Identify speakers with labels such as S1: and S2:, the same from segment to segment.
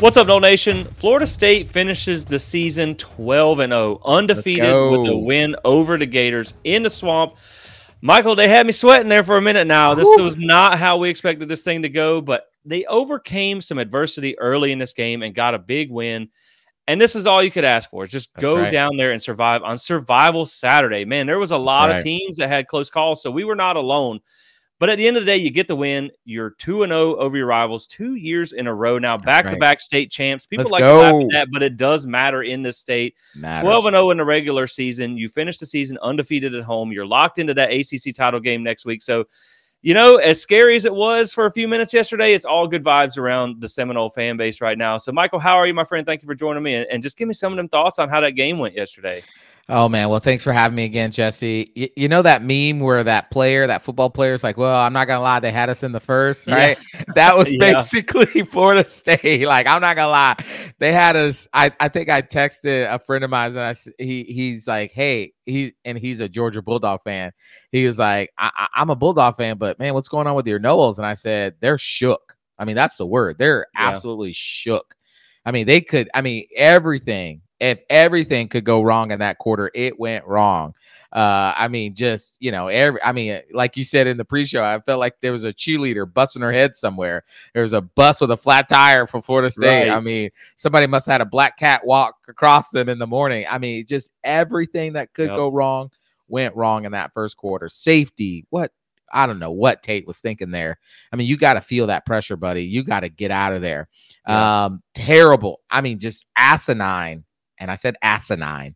S1: What's up, No Nation? Florida State finishes the season 12-0, undefeated with a win over the Gators in the Swamp. Michael, they had me sweating there for a minute now. This was not how we expected this thing to go, but they overcame some adversity early in this game and got a big win. And this is all you could ask for. Just go down there and survive on Survival Saturday. Man, there was a lot of teams that had close calls, so we were not alone. But at the end of the day, you get the win. You're 2-0 over your rivals 2 years in a row now, back-to-back state champs. People like to laugh at that, but it does matter in this state. 12-0 in the regular season. You finish the season undefeated at home. You're locked into that ACC title game next week. So, you know, as scary as it was for a few minutes yesterday, it's all good vibes around the Seminole fan base right now. So, Michael, how are you, my friend? Thank you for joining me. And just give me some of them thoughts on how that game went yesterday.
S2: Oh, man. Well, thanks for having me again, Jesse. You know that meme where that football player is like, well, I'm not going to lie, they had us in the first, right? Yeah. That was basically Florida State. Like, I'm not going to lie. They had us. I think I texted a friend of mine, and he's like, hey, he's a Georgia Bulldog fan. He was like, I'm a Bulldog fan, but, man, what's going on with your Noles? And I said, they're shook. I mean, that's the word. They're absolutely shook. I mean, everything. If everything could go wrong in that quarter, it went wrong. I mean, just, you know, like you said in the pre-show, I felt like there was a cheerleader busting her head somewhere. There was a bus with a flat tire for Florida State. Right. I mean, somebody must have had a black cat walk across them in the morning. I mean, just everything that could go wrong went wrong in that first quarter. Safety, I don't know what Tate was thinking there. I mean, you got to feel that pressure, buddy. You got to get out of there. Yeah. Terrible. I mean, just asinine. And I said asinine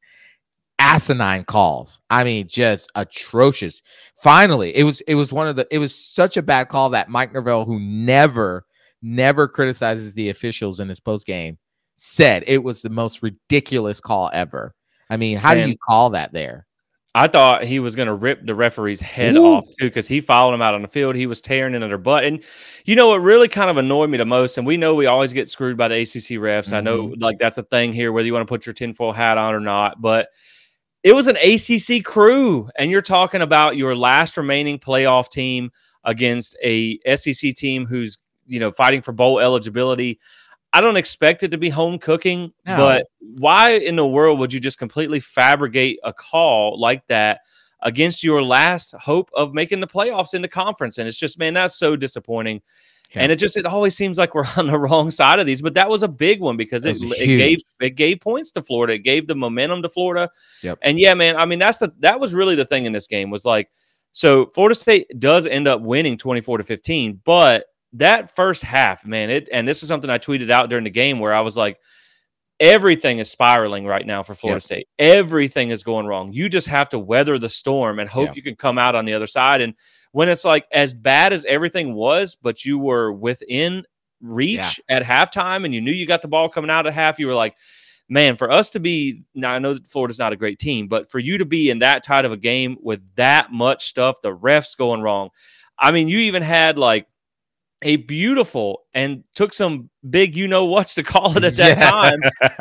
S2: calls. I mean, just atrocious. Finally, it was such a bad call that Mike Norvell, who never criticizes the officials in his post game, said it was the most ridiculous call ever. I mean, how do you call that there?
S1: I thought he was going to rip the referee's head off, too, because he followed him out on the field. He was tearing into their butt. And, you know, what really kind of annoyed me the most, and we know we always get screwed by the ACC refs. Mm-hmm. I know, like, that's a thing here, whether you want to put your tinfoil hat on or not. But it was an ACC crew, and you're talking about your last remaining playoff team against a SEC team who's, you know, fighting for bowl eligibility. I don't expect it to be home cooking, but why in the world would you just completely fabricate a call like that against your last hope of making the playoffs in the conference? And it's just, man, that's so disappointing. Okay. And it always seems like we're on the wrong side of these, but that was a big one because it gave points to Florida. It gave the momentum to Florida. Yep. And yeah, man, I mean, that was really the thing in this game was like, so Florida State does end up winning 24-15, but that first half, man, and this is something I tweeted out during the game where I was like, everything is spiraling right now for Florida State. Everything is going wrong. You just have to weather the storm and hope you can come out on the other side. And when it's like as bad as everything was, but you were within reach at halftime and you knew you got the ball coming out at half, you were like, man, for us to be – now I know that Florida's not a great team, but for you to be in that tight of a game with that much stuff, the refs going wrong. I mean, you even had like a beautiful and took some big you-know-whats to call it at that time,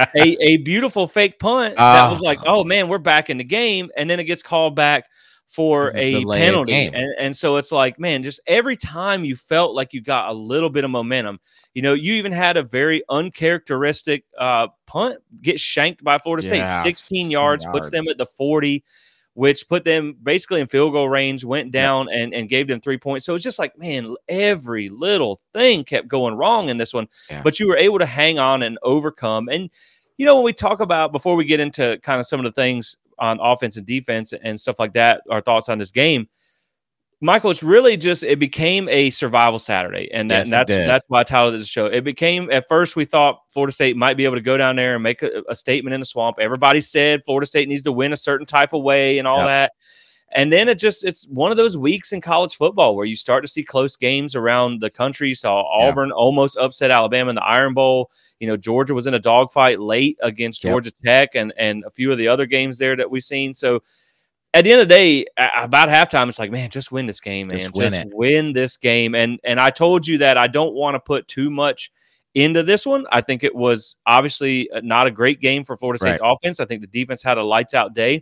S1: a beautiful fake punt that was like, oh, man, we're back in the game, and then it gets called back for a penalty. And so it's like, man, just every time you felt like you got a little bit of momentum, you know, you even had a very uncharacteristic punt get shanked by Florida State, 16 yards, puts them at the 40, which put them basically in field goal range, went down and gave them 3 points. So it's just like, man, every little thing kept going wrong in this one, but you were able to hang on and overcome. And, you know, when we talk about, before we get into kind of some of the things on offense and defense and stuff like that, our thoughts on this game, Michael, it's really just, it became a survival Saturday. And, that's why I titled this show. It became, at first we thought Florida State might be able to go down there and make a statement in the Swamp. Everybody said Florida State needs to win a certain type of way and all that. And then it's one of those weeks in college football where you start to see close games around the country. You saw Auburn almost upset Alabama in the Iron Bowl. You know, Georgia was in a dogfight late against Georgia Tech and a few of the other games there that we've seen. So at the end of the day, about halftime, it's like, man, just win this game, man. Just win this game. And I told you that I don't want to put too much into this one. I think it was obviously not a great game for Florida State's offense. I think the defense had a lights-out day.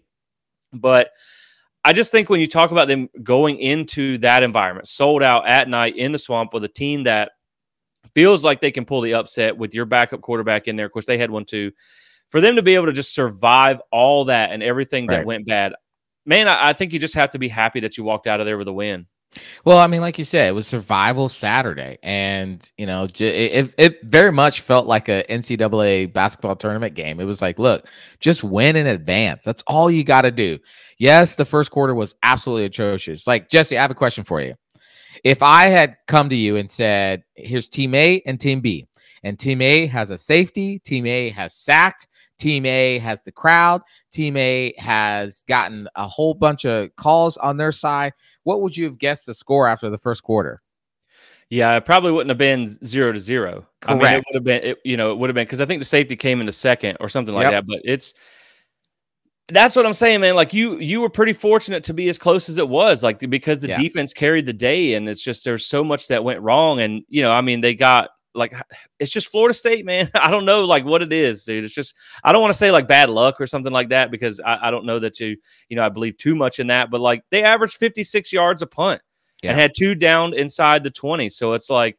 S1: But I just think when you talk about them going into that environment, sold out at night in the Swamp with a team that feels like they can pull the upset with your backup quarterback in there. Of course, they had one too. For them to be able to just survive all that and everything that went bad, man, I think you just have to be happy that you walked out of there with a win.
S2: Well, I mean, like you said, it was Survival Saturday, and it very much felt like a NCAA basketball tournament game. It was like, look, just win in advance. That's all you got to do. Yes, the first quarter was absolutely atrocious. Like, Jesse, I have a question for you. If I had come to you and said, here's Team A and Team B, and Team A has a safety, Team A has sacked, Team A has the crowd, Team A has gotten a whole bunch of calls on their side, what would you have guessed the score after the first quarter?
S1: Yeah, it probably wouldn't have been 0-0.
S2: Correct.
S1: I mean, it would have been, it would have been, because I think the safety came in the second or something like that. But that's what I'm saying, man. Like you were pretty fortunate to be as close as it was, like, because the defense carried the day, and it's just there's so much that went wrong, and I mean, they got it's just Florida State, man. I don't know like what it is, dude. It's just I don't want to say like bad luck or something like that, because I don't know that I believe too much in that, but like they averaged 56 yards a punt and had 2 down inside the 20. So it's like,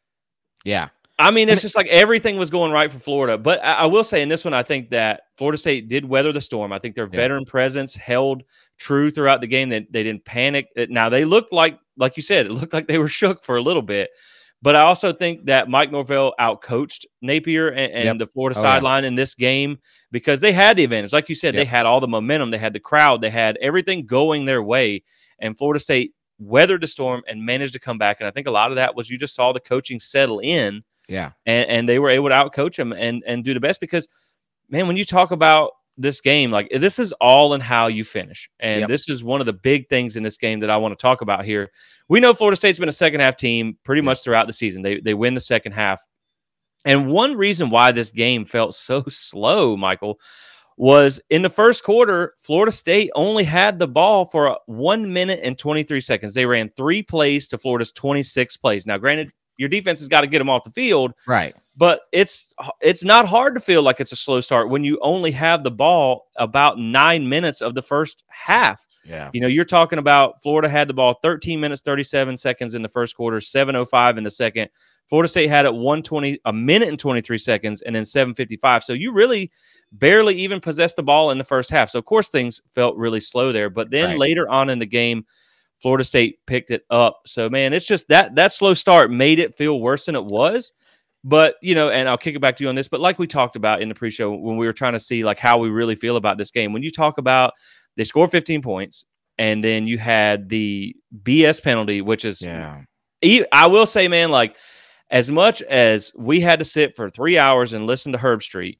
S1: I mean, it's just like everything was going right for Florida. But I will say in this one, I think that Florida State did weather the storm. I think their veteran presence held true throughout the game. That they didn't panic. Now they looked like you said, it looked like they were shook for a little bit. But I also think that Mike Norvell outcoached Napier and the Florida sideline in this game, because they had the advantage. Like you said, they had all the momentum. They had the crowd. They had everything going their way. And Florida State weathered the storm and managed to come back. And I think a lot of that was you just saw the coaching settle in. Yeah. And they were able to outcoach them and do the best, because, man, when you talk about this game, like, this is all in how you finish. And this is one of the big things in this game that I want to talk about here. We know Florida State's been a second half team pretty much throughout the season. They win the second half. And one reason why this game felt so slow, Michael, was in the first quarter, Florida State only had the ball for 1 minute and 23 seconds. They ran 3 plays to Florida's 26 plays. Now, granted, your defense has got to get them off the field. Right. But it's not hard to feel like it's a slow start when you only have the ball about 9 minutes of the first half. Yeah. You're talking about Florida had the ball 13 minutes, 37 seconds in the first quarter, 7:05 in the second. Florida State had it 1 minute and 23 seconds, and then 7:55. So you really barely even possessed the ball in the first half. So, of course, things felt really slow there. But then later on in the game, Florida State picked it up. So, man, it's just that slow start made it feel worse than it was. But, and I'll kick it back to you on this, but like we talked about in the pre-show when we were trying to see like how we really feel about this game, when you talk about they scored 15 points and then you had the BS penalty, which is, I will say, man, like, as much as we had to sit for 3 hours and listen to Herb Street,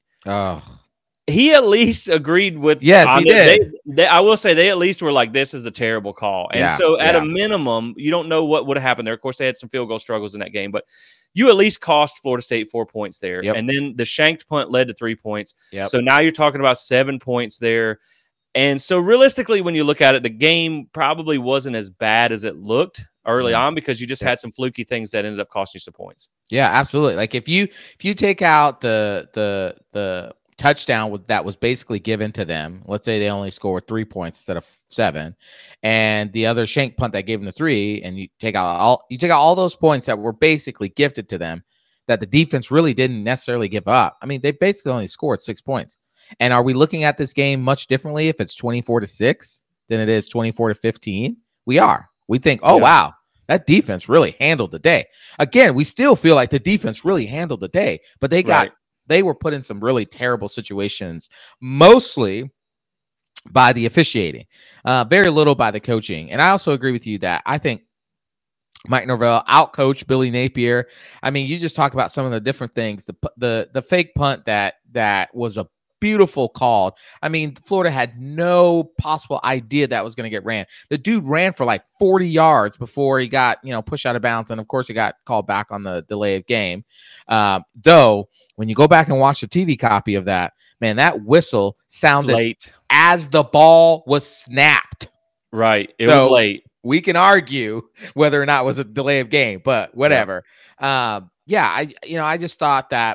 S1: he at least agreed with. Yes, he did. I will say they at least were like, this is a terrible call. And so at a minimum, you don't know what would have happened there. Of course, they had some field goal struggles in that game, but you at least cost Florida State 4 points there. And then the shanked punt led to 3 points. So now you're talking about 7 points there. And so realistically, when you look at it, the game probably wasn't as bad as it looked early on, because you just had some fluky things that ended up costing you some points.
S2: Yeah, absolutely. Like if you take out the touchdown that was basically given to them, let's say they only scored 3 points instead of 7, and the other shank punt that gave them the 3, and you take out all those points that were basically gifted to them that the defense really didn't necessarily give up. I mean, they basically only scored 6 points. And are we looking at this game much differently if it's 24-6 than it is 24-15? We are. We think, wow, that defense really handled the day. Again, we still feel like the defense really handled the day, but they were put in some really terrible situations, mostly by the officiating, very little by the coaching. And I also agree with you that I think Mike Norvell outcoached Billy Napier. I mean, you just talk about some of the different things. The fake punt that was a beautiful call. I mean, Florida had no possible idea that was going to get ran. The dude ran for like 40 yards before he got, pushed out of bounds. And of course he got called back on the delay of game. Though when you go back and watch the TV copy of that, man, that whistle sounded late as the ball was snapped.
S1: Right. It was late.
S2: We can argue whether or not it was a delay of game, but whatever. I just thought that,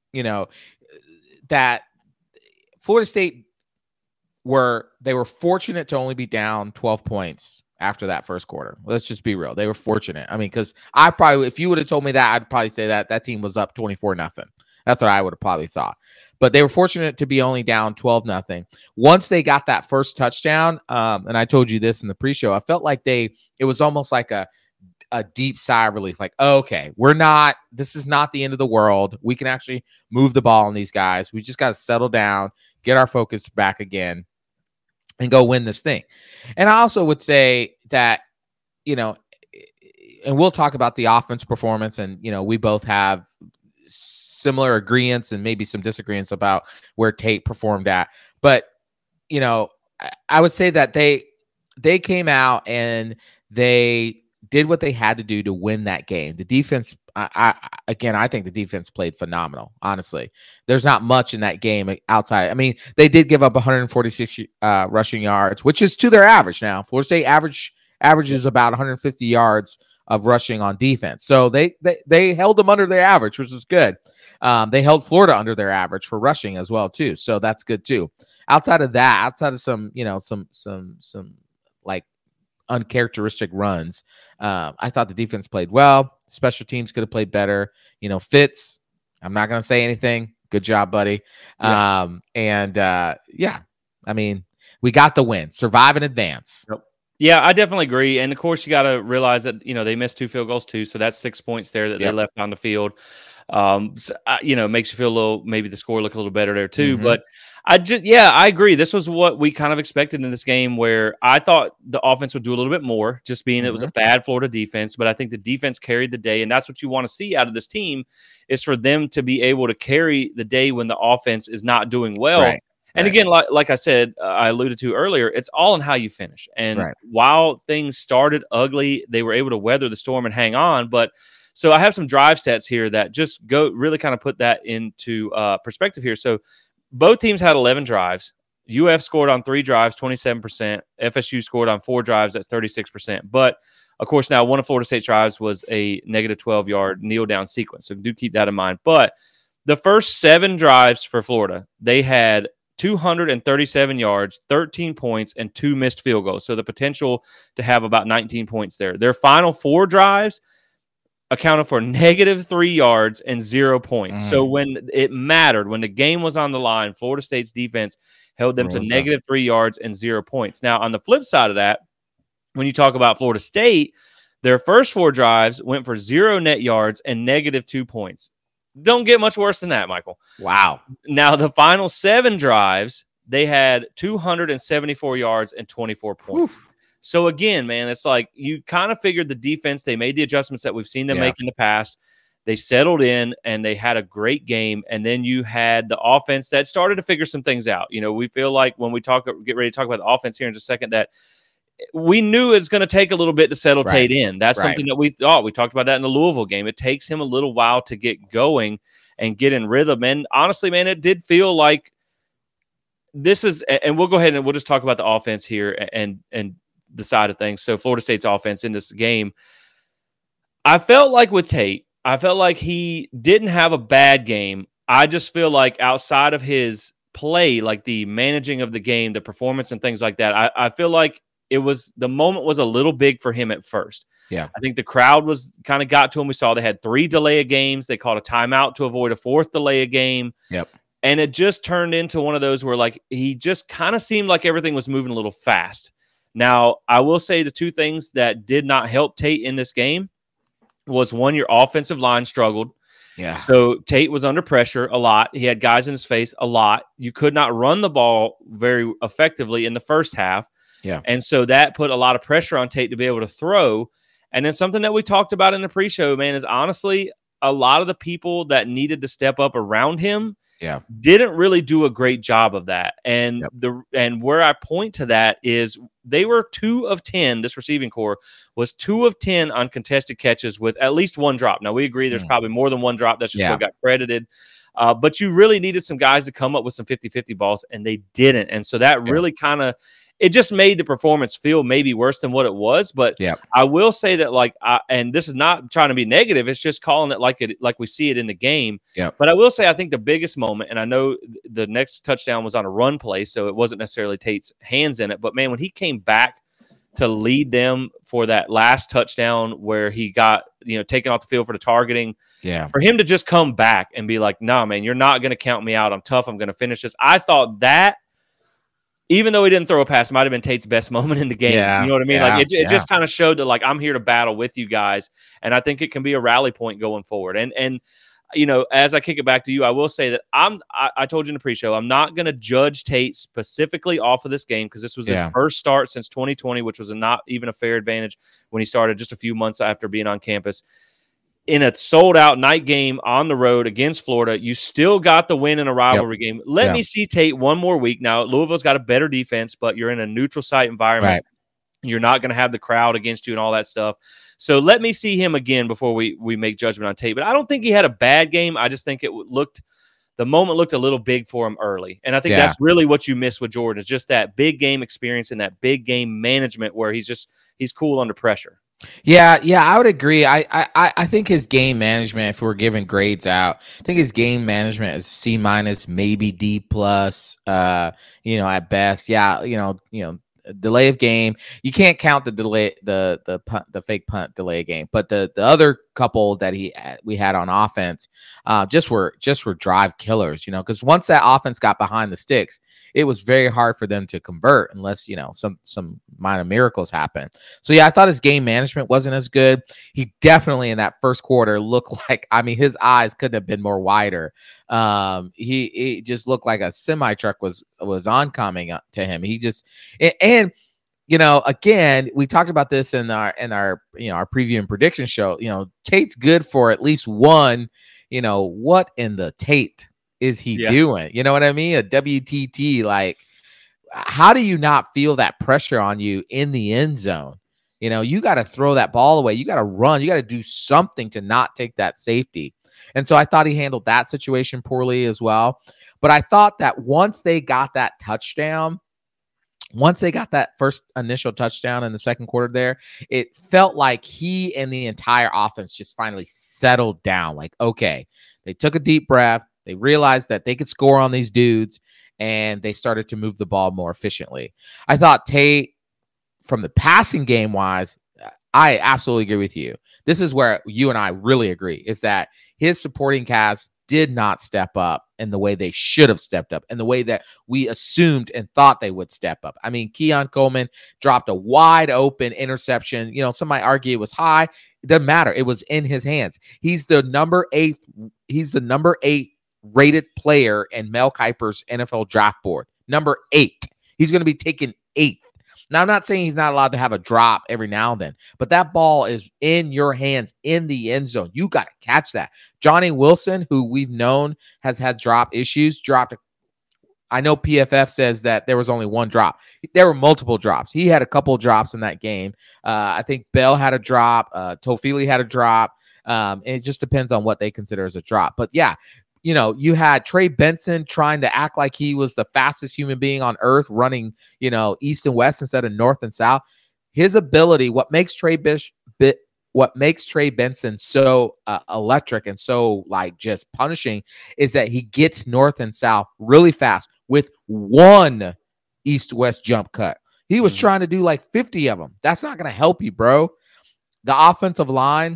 S2: that Florida State were fortunate to only be down 12 points after that first quarter. Let's just be real. They were fortunate. I mean, because I probably, if you would have told me that, I'd probably say that team was up 24-0. That's what I would have probably thought. But they were fortunate to be only down 12-0. Once they got that first touchdown, and I told you this in the pre-show, I felt like it was almost like a deep sigh of relief. Like, okay, this is not the end of the world. We can actually move the ball on these guys. We just got to settle down, get our focus back again, and go win this thing. And I also would say that, and we'll talk about the offense performance, and, we both have similar agreements and maybe some disagreements about where Tate performed at. But, I would say that they came out and they did what they had to do to win that game. The defense, I think the defense played phenomenal. Honestly, there's not much in that game outside. I mean, they did give up 146 rushing yards, which is to their average now. Florida State averages about 150 yards of rushing on defense. So they held them under their average, which is good. They held Florida under their average for rushing as well too. So that's good too. Outside of some, some like uncharacteristic runs, I thought the defense played well. Special teams could have played better. Fitz, I'm not going to say anything. Good job, buddy. Yeah. I mean, we got the win. Survive in advance.
S1: Yep. Yeah, I definitely agree. And of course, you got to realize that, they missed 2 field goals too. So that's 6 points there that they left on the field. Makes you feel maybe the score look a little better there too. Mm-hmm. But I agree. This was what we kind of expected in this game, where I thought the offense would do a little bit more, just being it was a bad Florida defense. But I think the defense carried the day, and that's what you want to see out of this team, is for them to be able to carry the day when the offense is not doing well. Right. And again, like I said, I alluded to earlier, it's all in how you finish. And while things started ugly, they were able to weather the storm and hang on. But so I have some drive stats here that just really kind of put that into perspective here. So both teams had 11 drives. UF scored on 3 drives, 27%. FSU scored on 4 drives, that's 36%. But, of course, now one of Florida State's drives was a negative 12-yard kneel-down sequence. So do keep that in mind. But the first 7 drives for Florida, they had 237 yards, 13 points, and 2 missed field goals. So the potential to have about 19 points there. Their final 4 drives accounted for negative 3 yards and 0 points. So when it mattered, when the game was on the line, Florida State's defense held them to negative 3 yards and 0 points. Now, on the flip side of that, when you talk about Florida State, their first 4 drives went for 0 net yards and negative 2 points. Don't get much worse than that, Michael.
S2: Wow.
S1: Now, the final 7 drives, they had 274 yards and 24 points. Oof. So, again, man, it's like you kind of figured the defense, they made the adjustments that we've seen them make in the past. They settled in, and they had a great game. And then you had the offense that started to figure some things out. We feel like when we get ready to talk about the offense here in just a second, that we knew it's going to take a little bit to settle Tate in. That's something that we thought. We talked about that in the Louisville game. It takes him a little while to get going and get in rhythm. And honestly, man, it did feel like this is, and we'll go ahead and we'll just talk about the offense here and the side of things. So Florida State's offense in this game, I felt like with Tate, I felt like he didn't have a bad game. I just feel like outside of his play, like the managing of the game, the performance and things like that, I feel like the moment was a little big for him at first.
S2: Yeah.
S1: I think the crowd was kind of got to him. We saw they had 3 delay of games. They called a timeout to avoid a 4th delay of game.
S2: Yep.
S1: And it just turned into one of those where like he just kind of seemed like everything was moving a little fast. Now, I will say the 2 things that did not help Tate in this game was, one, your offensive line struggled.
S2: Yeah.
S1: So Tate was under pressure a lot. He had guys in his face a lot. You could not run the ball very effectively in the first half.
S2: Yeah.
S1: And so that put a lot of pressure on Tate to be able to throw. And then something that we talked about in the pre-show, man, is honestly a lot of the people that needed to step up around him didn't really do a great job of that. And and where I point to that is they were 2 of 10. This receiving core was 2 of 10 on contested catches with at least 1 drop. Now, we agree there's probably more than 1 drop. That's just what got credited. But you really needed some guys to come up with some 50-50 balls, and they didn't. And so that really kind of – it just made the performance feel maybe worse than what it was. But I will say that, like, and this is not trying to be negative, it's just calling it like we see it in the game. But I will say I think the biggest moment, and I know the next touchdown was on a run play, so it wasn't necessarily Tate's hands in it. But, man, when he came back to lead them for that last touchdown where he got, taken off the field for the targeting.
S2: Yeah.
S1: For him to just come back and be like, nah, man, you're not going to count me out. I'm tough. I'm going to finish this. I thought that, even though he didn't throw a pass, might have been Tate's best moment in the game.
S2: Yeah,
S1: you know what I mean?
S2: yeah,
S1: like it just kind of showed that, like, I'm here to battle with you guys. And I think it can be a rally point going forward. And as I kick it back to you, I will say that I told you in the pre-show, I'm not going to judge Tate specifically off of this game because this was his first start since 2020, which was not even a fair advantage when he started just a few months after being on campus. In a sold-out night game on the road against Florida, you still got the win in a rivalry game. Let me see Tate one more week. Now, Louisville's got a better defense, but you're in a neutral site environment.
S2: Right.
S1: You're not going to have the crowd against you and all that stuff. So let me see him again before we make judgment on Tate. But I don't think he had a bad game. I just think the moment looked a little big for him early. And I think that's really what you miss with Jordan, is just that big game experience and that big game management where he's cool under pressure.
S2: Yeah, I would agree. I think his game management, if we're giving grades out, I think his game management is C-, maybe D+, at best. Yeah, delay of game. You can't count the delay, the punt, the fake punt delay game, but the other couple that we had on offense just were drive killers, because once that offense got behind the sticks, it was very hard for them to convert unless some minor miracles happen. So I thought his game management wasn't as good. He definitely in that first quarter looked like, his eyes couldn't have been more wider. He just looked like a semi truck was oncoming to him. He just and again, we talked about this in our preview and prediction show. Tate's good for at least one. What in the Tate is he doing? You know what I mean? A WTT. Like, how do you not feel that pressure on you in the end zone? You got to throw that ball away. You got to run. You got to do something to not take that safety. And so I thought he handled that situation poorly as well. But I thought that once they got that touchdown, once they got that first initial touchdown in the second quarter there, it felt like he and the entire offense just finally settled down. Like, okay, they took a deep breath. They realized that they could score on these dudes, and they started to move the ball more efficiently. I thought Tate, from the passing game wise, I absolutely agree with you. This is where you and I really agree, is that his supporting cast did not step up in the way they should have stepped up, in the way that we assumed and thought they would step up. Keon Coleman dropped a wide open interception. Some might argue it was high. It doesn't matter. It was in his hands. He's the number 8 rated player in Mel Kiper's NFL draft board. Number 8. He's going to be taken 8th. Now, I'm not saying he's not allowed to have a drop every now and then, but that ball is in your hands in the end zone. You got to catch that. Johnny Wilson, who we've known has had drop issues, I know PFF says that there was only one drop. There were multiple drops. He had a couple drops in that game. I think Bell had a drop. Tofili had a drop. It just depends on what they consider as a drop. But yeah, you had Trey Benson trying to act like he was the fastest human being on earth, running, east and west instead of north and south. His ability, what makes Trey Benson so electric and so just punishing, is that he gets north and south really fast with one east-west jump cut. He was trying to do 50 of them. That's not going to help you, bro. The offensive line,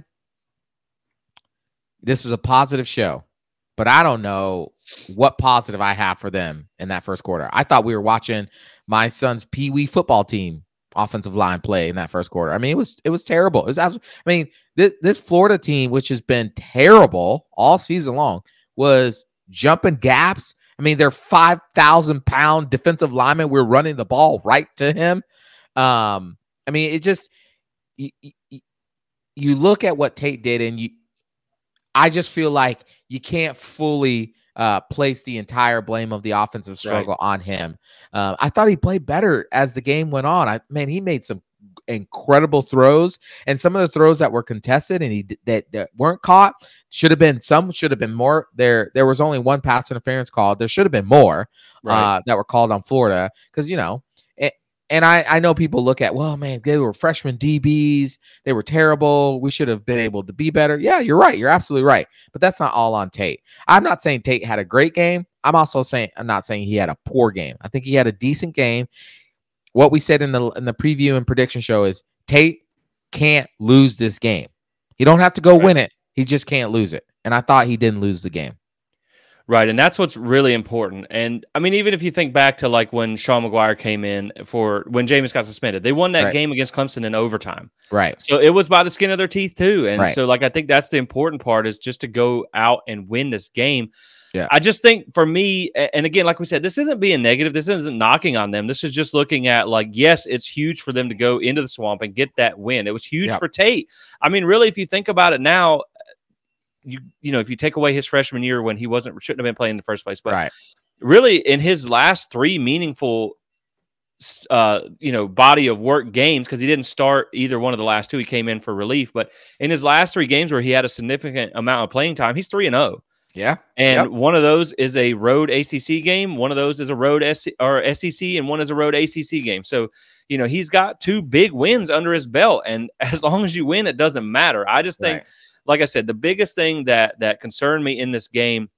S2: this is a positive show, but I don't know what positive I have for them in that first quarter. I thought we were watching my son's Pee-wee football team offensive line play in that first quarter. It was terrible. It was absolutely, this Florida team, which has been terrible all season long, was jumping gaps. They're 5,000-pound defensive linemen. We're running the ball right to him. It just, you look at what Tate did, and I just feel like you can't fully place the entire blame of the offensive struggle on him. I thought he played better as the game went on. He made some incredible throws, and some of the throws that were contested and that weren't caught should have been more. There was only one pass interference called. There should have been more that were called on Florida, because and I know people look at, well, man, they were freshman DBs. They were terrible. We should have been able to be better. Yeah, you're right. You're absolutely right. But that's not all on Tate. I'm not saying Tate had a great game. I'm not saying he had a poor game. I think he had a decent game. what we said in the preview and prediction show is Tate can't lose this game. He don't have to go win it. He just can't lose it. And I thought he didn't lose the game.
S1: Right, and that's what's really important. And I mean, even if you think back to like when Sean McGuire came in for when Jameis got suspended, they won that game against Clemson in overtime.
S2: Right.
S1: So it was by the skin of their teeth too. And so like I think that's the important part is just to go out and win this game.
S2: Yeah.
S1: I just think for me, and again, like we said, this isn't being negative. This isn't knocking on them. This is just looking at like, yes, it's huge for them to go into the swamp and get that win. It was huge for Tate. I mean, really, if you think about it now, you know, if you take away his freshman year when he shouldn't have been playing in the first place, but really in his last 3 meaningful, body of work games, because he didn't start either one of the last 2, he came in for relief, but in his last 3 games where he had a significant amount of playing time, he's 3-0.
S2: Yeah.
S1: And one of those is a road ACC game. One of those is a road SEC, and one is a road ACC game. So, you know, he's got 2 big wins under his belt. And as long as you win, it doesn't matter. I just think, like I said, the biggest thing that concerned me in this game,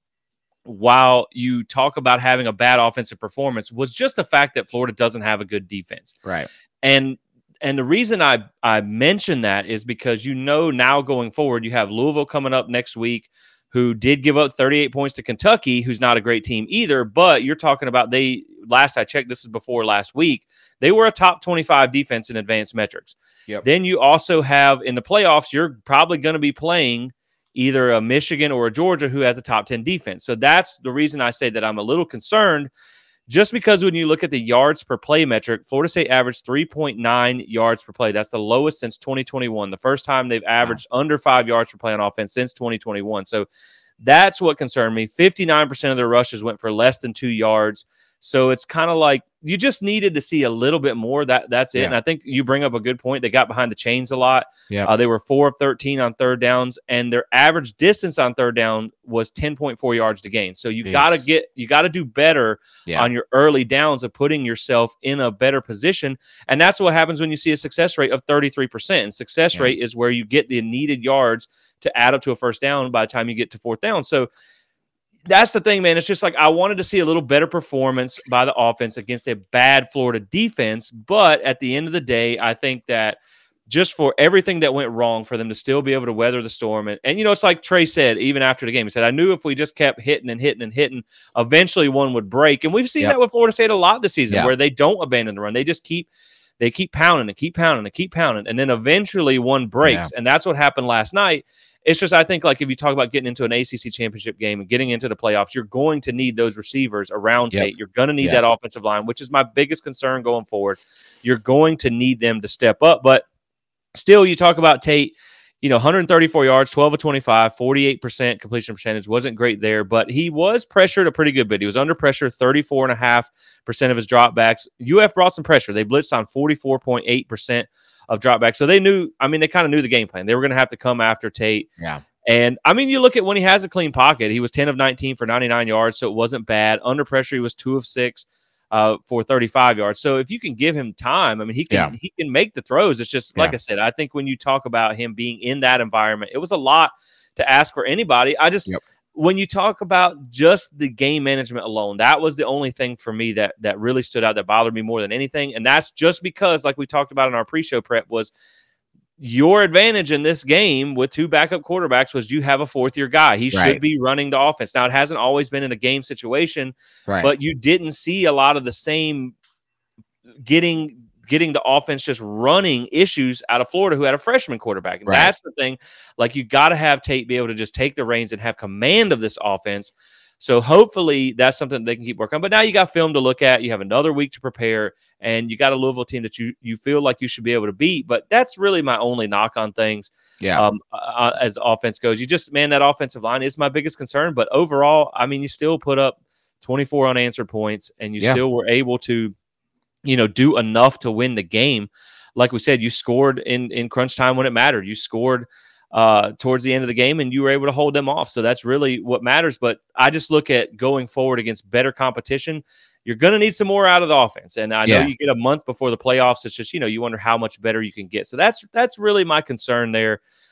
S1: while you talk about having a bad offensive performance, was just the fact that Florida doesn't have a good defense.
S2: Right.
S1: And the reason I mention that is because, you know, now going forward, you have Louisville coming up next week, who did give up 38 points to Kentucky, who's not a great team either. But you're talking about last I checked, this is before last week, they were a top 25 defense in advanced metrics.
S2: Yep.
S1: Then you also have in the playoffs, you're probably going to be playing either a Michigan or a Georgia who has a top 10 defense. So that's the reason I say that I'm a little concerned, just because when you look at the yards per play metric, Florida State averaged 3.9 yards per play. That's the lowest since 2021. The first time they've averaged under 5 yards per play on offense since 2021. So that's what concerned me. 59% of their rushes went for less than 2 yards. So it's kind of like you just needed to see a little bit more. That's it. Yeah. And I think you bring up a good point. They got behind the chains a lot.
S2: Yeah.
S1: They were 4 of 13 on third downs, and their average distance on third down was 10.4 yards to gain. So you got to do better on your early downs of putting yourself in a better position. And that's what happens when you see a success rate of 33%. And success rate is where you get the needed yards to add up to a first down by the time you get to fourth down. So that's the thing, man. It's just like I wanted to see a little better performance by the offense against a bad Florida defense. But at the end of the day, I think that just for everything that went wrong, for them to still be able to weather the storm. And you know, it's like Trey said, even after the game, he said, I knew if we just kept hitting and hitting and hitting, eventually one would break. And we've seen that with Florida State a lot this season, where they don't abandon the run. They just keep pounding and keep pounding and keep pounding. And then eventually one breaks. And that's what happened last night. It's just, I think, like if you talk about getting into an ACC championship game and getting into the playoffs, you're going to need those receivers around Tate. You're going to need that offensive line, which is my biggest concern going forward. You're going to need them to step up. But still, you talk about Tate, you know, 134 yards, 12 of 25, 48% completion percentage. Wasn't great there, but he was pressured a pretty good bit. He was under pressure 34.5% of his dropbacks. UF brought some pressure. They blitzed on 44.8% of dropbacks. So they kind of knew the game plan. They were going to have to come after Tate.
S2: Yeah.
S1: And I mean, you look at when he has a clean pocket, he was 10 of 19 for 99 yards. So it wasn't bad. Under pressure, he was 2 of 6 for 35 yards. So if you can give him time, I mean, he can make the throws. It's just, like I said, I think when you talk about him being in that environment, it was a lot to ask for anybody. When you talk about just the game management alone, that was the only thing for me that really stood out, that bothered me more than anything. And that's just because, like we talked about in our pre-show prep, was your advantage in this game with 2 backup quarterbacks was you have a 4th-year guy. He should be running the offense. Now, it hasn't always been in a game situation, but you didn't see a lot of the same getting the offense just running issues out of Florida, who had a freshman quarterback. And that's the thing. Like, you got to have Tate be able to just take the reins and have command of this offense. So hopefully that's something they can keep working on. But now you got film to look at. You have another week to prepare, and you got a Louisville team that you feel like you should be able to beat. But that's really my only knock on things. As the offense goes, that offensive line is my biggest concern. But overall, I mean, you still put up 24 unanswered points, and you still were able to, you know, do enough to win the game. Like we said, you scored in crunch time when it mattered. You scored towards the end of the game, and you were able to hold them off. So that's really what matters. But I just look at going forward against better competition. You're going to need some more out of the offense. And I know you get a month before the playoffs. It's just, you know, you wonder how much better you can get. So that's really my concern there.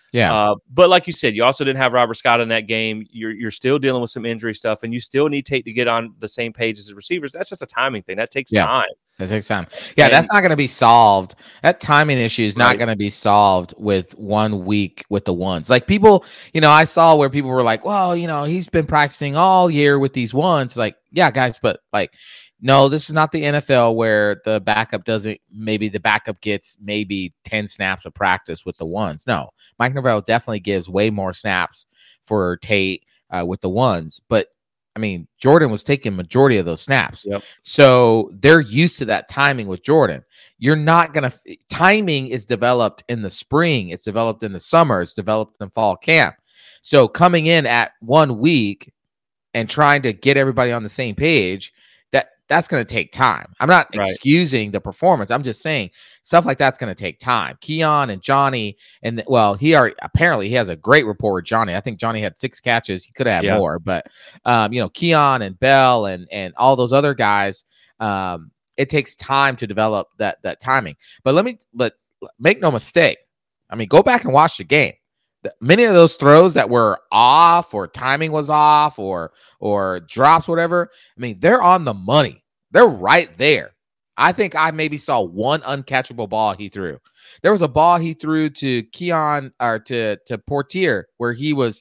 S2: Yeah.
S1: But like you said, you also didn't have Robert Scott in that game. You're still dealing with some injury stuff, and you still need Tate to get on the same page as the receivers. That's just a timing thing. That takes time.
S2: That takes time. Yeah, and that's not going to be solved. That timing issue is not going to be solved with 1 week with the ones. Like people, I saw where people were like, well, he's been practicing all year with these ones. Like, yeah, guys, but like, no, this is not the NFL where the backup gets maybe 10 snaps of practice with the ones. No, Mike Norvell definitely gives way more snaps for Tate with the ones, but I mean, Jordan was taking majority of those snaps.
S1: Yep.
S2: So they're used to that timing with Jordan. You're not going to – timing is developed in the spring. It's developed in the summer. It's developed in fall camp. So coming in at 1 week and trying to get everybody on the same page, that's going to take time. I'm not excusing the performance. I'm just saying stuff like that's going to take time. Keon and Johnny, and apparently he has a great rapport with Johnny. I think Johnny had 6 catches. He could have had more, but Keon and Bell and all those other guys, it takes time to develop that timing. But make no mistake. I mean, go back and watch the game. Many of those throws that were off or timing was off or drops, whatever, I mean, they're on the money. They're right there. I think I maybe saw one uncatchable ball he threw. There was a ball he threw to Keon or to Portier where he was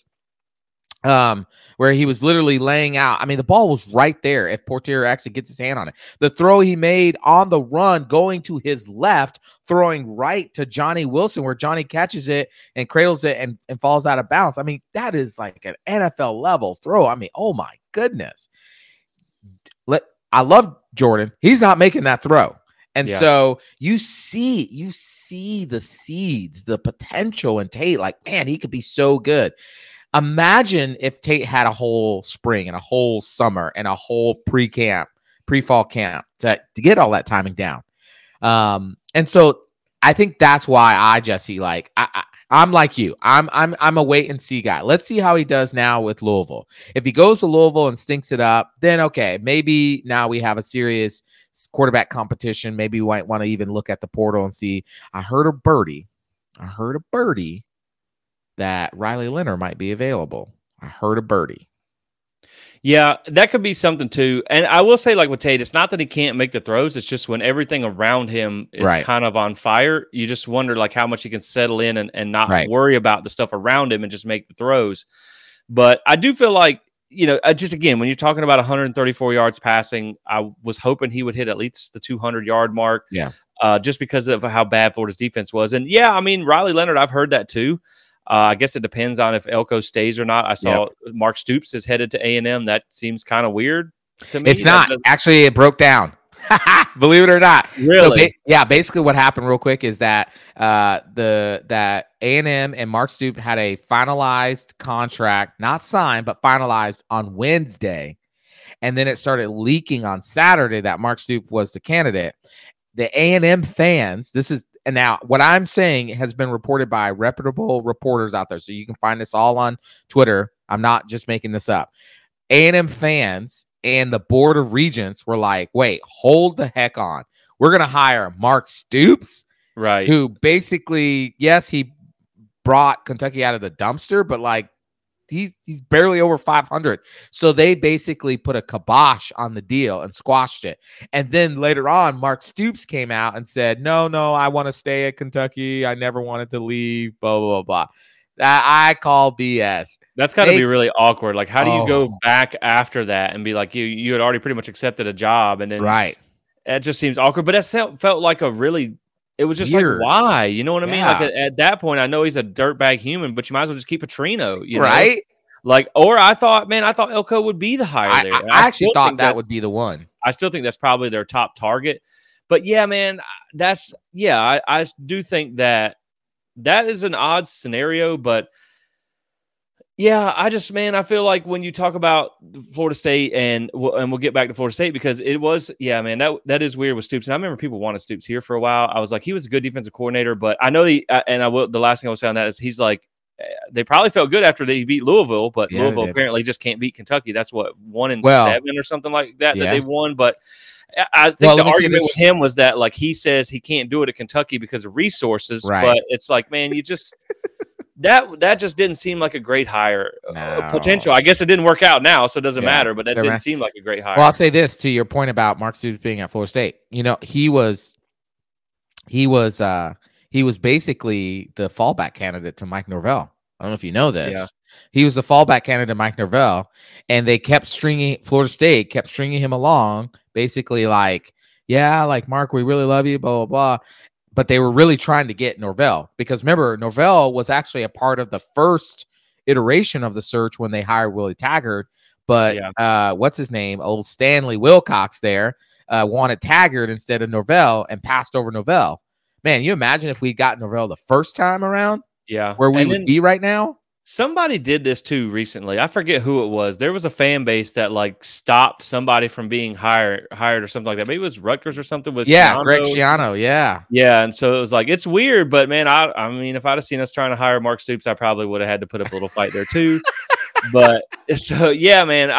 S2: literally laying out. I mean, the ball was right there if Portier actually gets his hand on it. The throw he made on the run going to his left, throwing right to Johnny Wilson where Johnny catches it and cradles it and falls out of bounds. I mean, that is like an NFL level throw. I mean, oh my goodness. I love Jordan. He's not making that throw. And so you see the seeds, the potential in Tate. Like, man, he could be so good. Imagine if Tate had a whole spring and a whole summer and a whole pre-fall camp to get all that timing down. And so I think that's why Jesse, like I'm like you. I'm a wait and see guy. Let's see how he does now with Louisville. If he goes to Louisville and stinks it up, then okay, maybe now we have a serious quarterback competition. Maybe we might want to even look at the portal and see. I heard a birdie that Riley Leonard might be available. I heard a birdie.
S1: Yeah, that could be something too. And I will say, like with Tate, it's not that he can't make the throws. It's just when everything around him is kind of on fire, you just wonder like how much he can settle in and not worry about the stuff around him and just make the throws. But I do feel like, just again, when you're talking about 134 yards passing, I was hoping he would hit at least the 200-yard mark.
S2: Yeah.
S1: Just because of how bad Florida's defense was. And yeah, I mean, Riley Leonard, I've heard that too. I guess it depends on if Elko stays or not. I saw Mark Stoops is headed to A&M. That seems kind of weird to me.
S2: It's not. Actually, it broke down. Believe it or not.
S1: Really?
S2: So, basically what happened real quick is that that A&M and Mark Stoops had a finalized contract, not signed, but finalized on Wednesday. And then it started leaking on Saturday that Mark Stoops was the candidate. The A&M fans, and now what I'm saying has been reported by reputable reporters out there. So you can find this all on Twitter. I'm not just making this up. A&M fans and the Board of Regents were like, wait, hold the heck on. We're going to hire Mark Stoops,
S1: right?
S2: Who basically, yes, he brought Kentucky out of the dumpster, but like he's barely over 500. So they basically put a kibosh on the deal and squashed it. And then later on, Mark Stoops came out and said, no, I want to stay at Kentucky. I never wanted to leave, blah, blah, blah. That I call BS.
S1: That's got to be really awkward. Like, how do you go back after that and be like, you had already pretty much accepted a job, and then it just seems awkward. But that felt like it was just weird. Like, why? You know what I mean? Like at that point, I know he's a dirtbag human, but you might as well just keep Petrino,
S2: right?
S1: Know? Like, or I thought Elko would be the hire there.
S2: I actually thought that would be the one.
S1: I still think that's probably their top target. But yeah, man, I do think that is an odd scenario, but yeah, I feel like when you talk about Florida State and we'll get back to Florida State because it was, that is weird with Stoops. And I remember people wanted Stoops here for a while. I was like, he was a good defensive coordinator, but I know the last thing I will say on that is he's like, they probably felt good after they beat Louisville, but Louisville apparently just can't beat Kentucky. That's what 1-7 or something like that they won. But I think the argument with him was that like he says he can't do it at Kentucky because of resources, but it's like, man, you just that just didn't seem like a great hire.
S2: No.
S1: Potential. I guess it didn't work out now, so it doesn't matter. But that didn't seem like a great hire.
S2: Well, I'll say this to your point about Mark Stoops being at Florida State. You know, he was basically the fallback candidate to Mike Norvell. I don't know if you know this. Yeah. He was the fallback candidate to Mike Norvell, and they kept Florida State kept stringing him along, basically like, yeah, like, Mark, we really love you, blah, blah, blah. But they were really trying to get Norvell, because remember, Norvell was actually a part of the first iteration of the search when they hired Willie Taggart. But what's his name? Old Stanley Wilcox there wanted Taggart instead of Norvell and passed over Norvell. Man, you imagine if we got Norvell the first time around?
S1: Yeah.
S2: Where we would be right now?
S1: Somebody did this too recently. I forget who it was. There was a fan base that like stopped somebody from being hired or something like that. Maybe it was Rutgers or something with
S2: Greg Schiano.
S1: Yeah. And so it was like, it's weird, but man, I mean, if I'd have seen us trying to hire Mark Stoops, I probably would have had to put up a little fight there too. But so, yeah, man,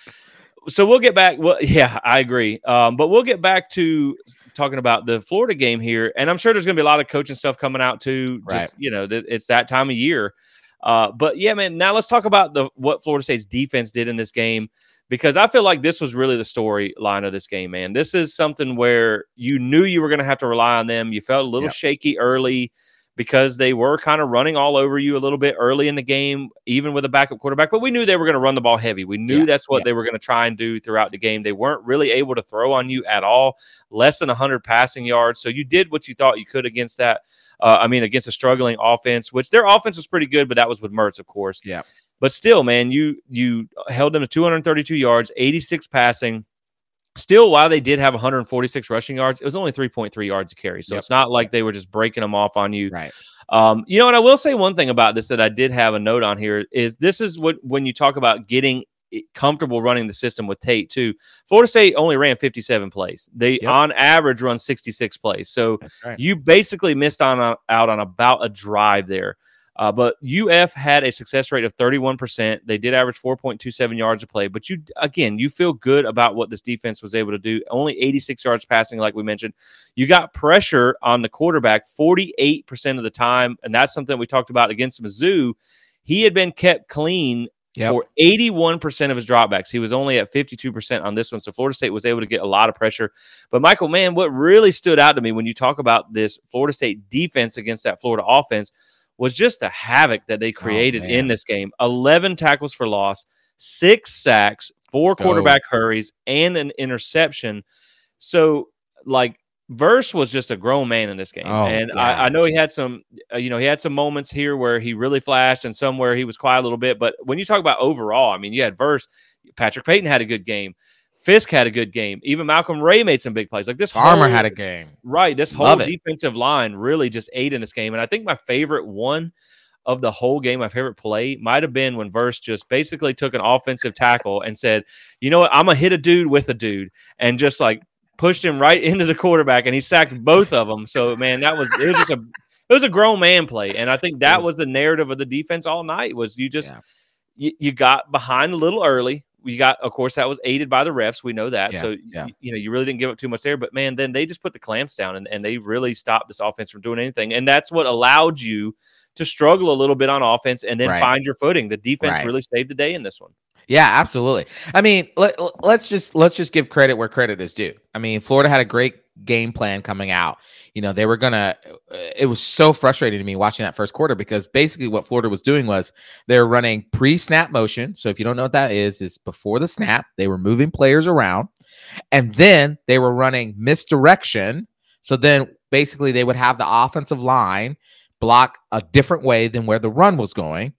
S1: so we'll get back. Well, yeah, I agree. But we'll get back to talking about the Florida game here. And I'm sure there's going to be a lot of coaching stuff coming out too. Just, it's that time of year. But yeah, man, now let's talk about what Florida State's defense did in this game, because I feel like this was really the storyline of this game, man. This is something where you knew you were going to have to rely on them. You felt a little shaky early because they were kind of running all over you a little bit early in the game, even with a backup quarterback. But we knew they were going to run the ball heavy. We knew that's what they were going to try and do throughout the game. They weren't really able to throw on you at all, less than 100 passing yards. So you did what you thought you could against that. Against a struggling offense, which their offense was pretty good, but that was with Mertz, of course.
S2: Yeah.
S1: But still, man, you held them to 232 yards, 86 passing. Still, while they did have 146 rushing yards, it was only 3.3 yards a carry. So it's not like they were just breaking them off on you.
S2: Right.
S1: And I will say one thing about this that I did have a note on here is this is when you talk about getting comfortable running the system with Tate too. Florida State only ran 57 plays. They on average run 66 plays. So you basically missed out on about a drive there. But UF had a success rate of 31%. They did average 4.27 yards a play. But you feel good about what this defense was able to do. Only 86 yards passing, like we mentioned. You got pressure on the quarterback 48% of the time, and that's something we talked about against Mizzou. He had been kept clean for 81% of his dropbacks. He was only at 52% on this one. So Florida State was able to get a lot of pressure. But Michael, man, what really stood out to me when you talk about this Florida State defense against that Florida offense was just the havoc that they created in this game. 11 tackles for loss, 6 sacks, 4 quarterback hurries, and an interception. So, like, Verse was just a grown man in this game. I know he had some, he had some moments here where he really flashed and some where he was quiet a little bit. But when you talk about overall, I mean, you had Verse, Patrick Payton had a good game. Fisk had a good game. Even Malcolm Ray made some big plays. Like this
S2: Farmer had a game.
S1: Right. This whole defensive line really just ate in this game. And I think my favorite one of the whole game, my favorite play might have been when Verse just basically took an offensive tackle and said, you know what, I'm going to hit a dude with a dude, and just like pushed him right into the quarterback, and he sacked both of them. So, man, it was a grown man play. And I think that was the narrative of the defense all night was you got behind a little early. We got, of course, that was aided by the refs. We know that. You really didn't give up too much there. But, man, then they just put the clamps down, and they really stopped this offense from doing anything. And that's what allowed you to struggle a little bit on offense and then find your footing. The defense really saved the day in this one.
S2: Yeah, absolutely. I mean, let's just give credit where credit is due. I mean, Florida had a great game plan coming out. They were it was so frustrating to me watching that first quarter, because basically what Florida was doing was they're running pre-snap motion. So if you don't know what that is before the snap, they were moving players around, and then they were running misdirection. So then basically they would have the offensive line block a different way than where the run was going.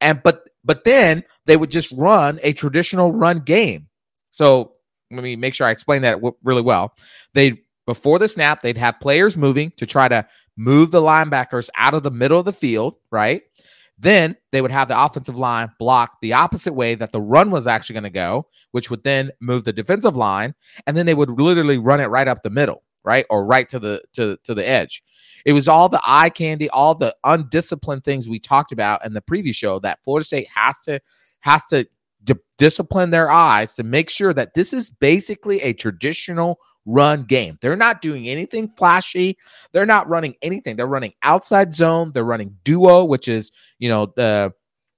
S2: But then they would just run a traditional run game. So let me make sure I explain that really well. Before the snap, they'd have players moving to try to move the linebackers out of the middle of the field, right? Then they would have the offensive line block the opposite way that the run was actually going to go, which would then move the defensive line, and then they would literally run it right up the middle, right? Or right to the edge. It was all the eye candy, all the undisciplined things we talked about in the previous show that Florida State has to discipline their eyes to make sure that this is basically a traditional run game. They're not doing anything flashy. They're not running anything. They're running outside zone. They're running duo, which is, the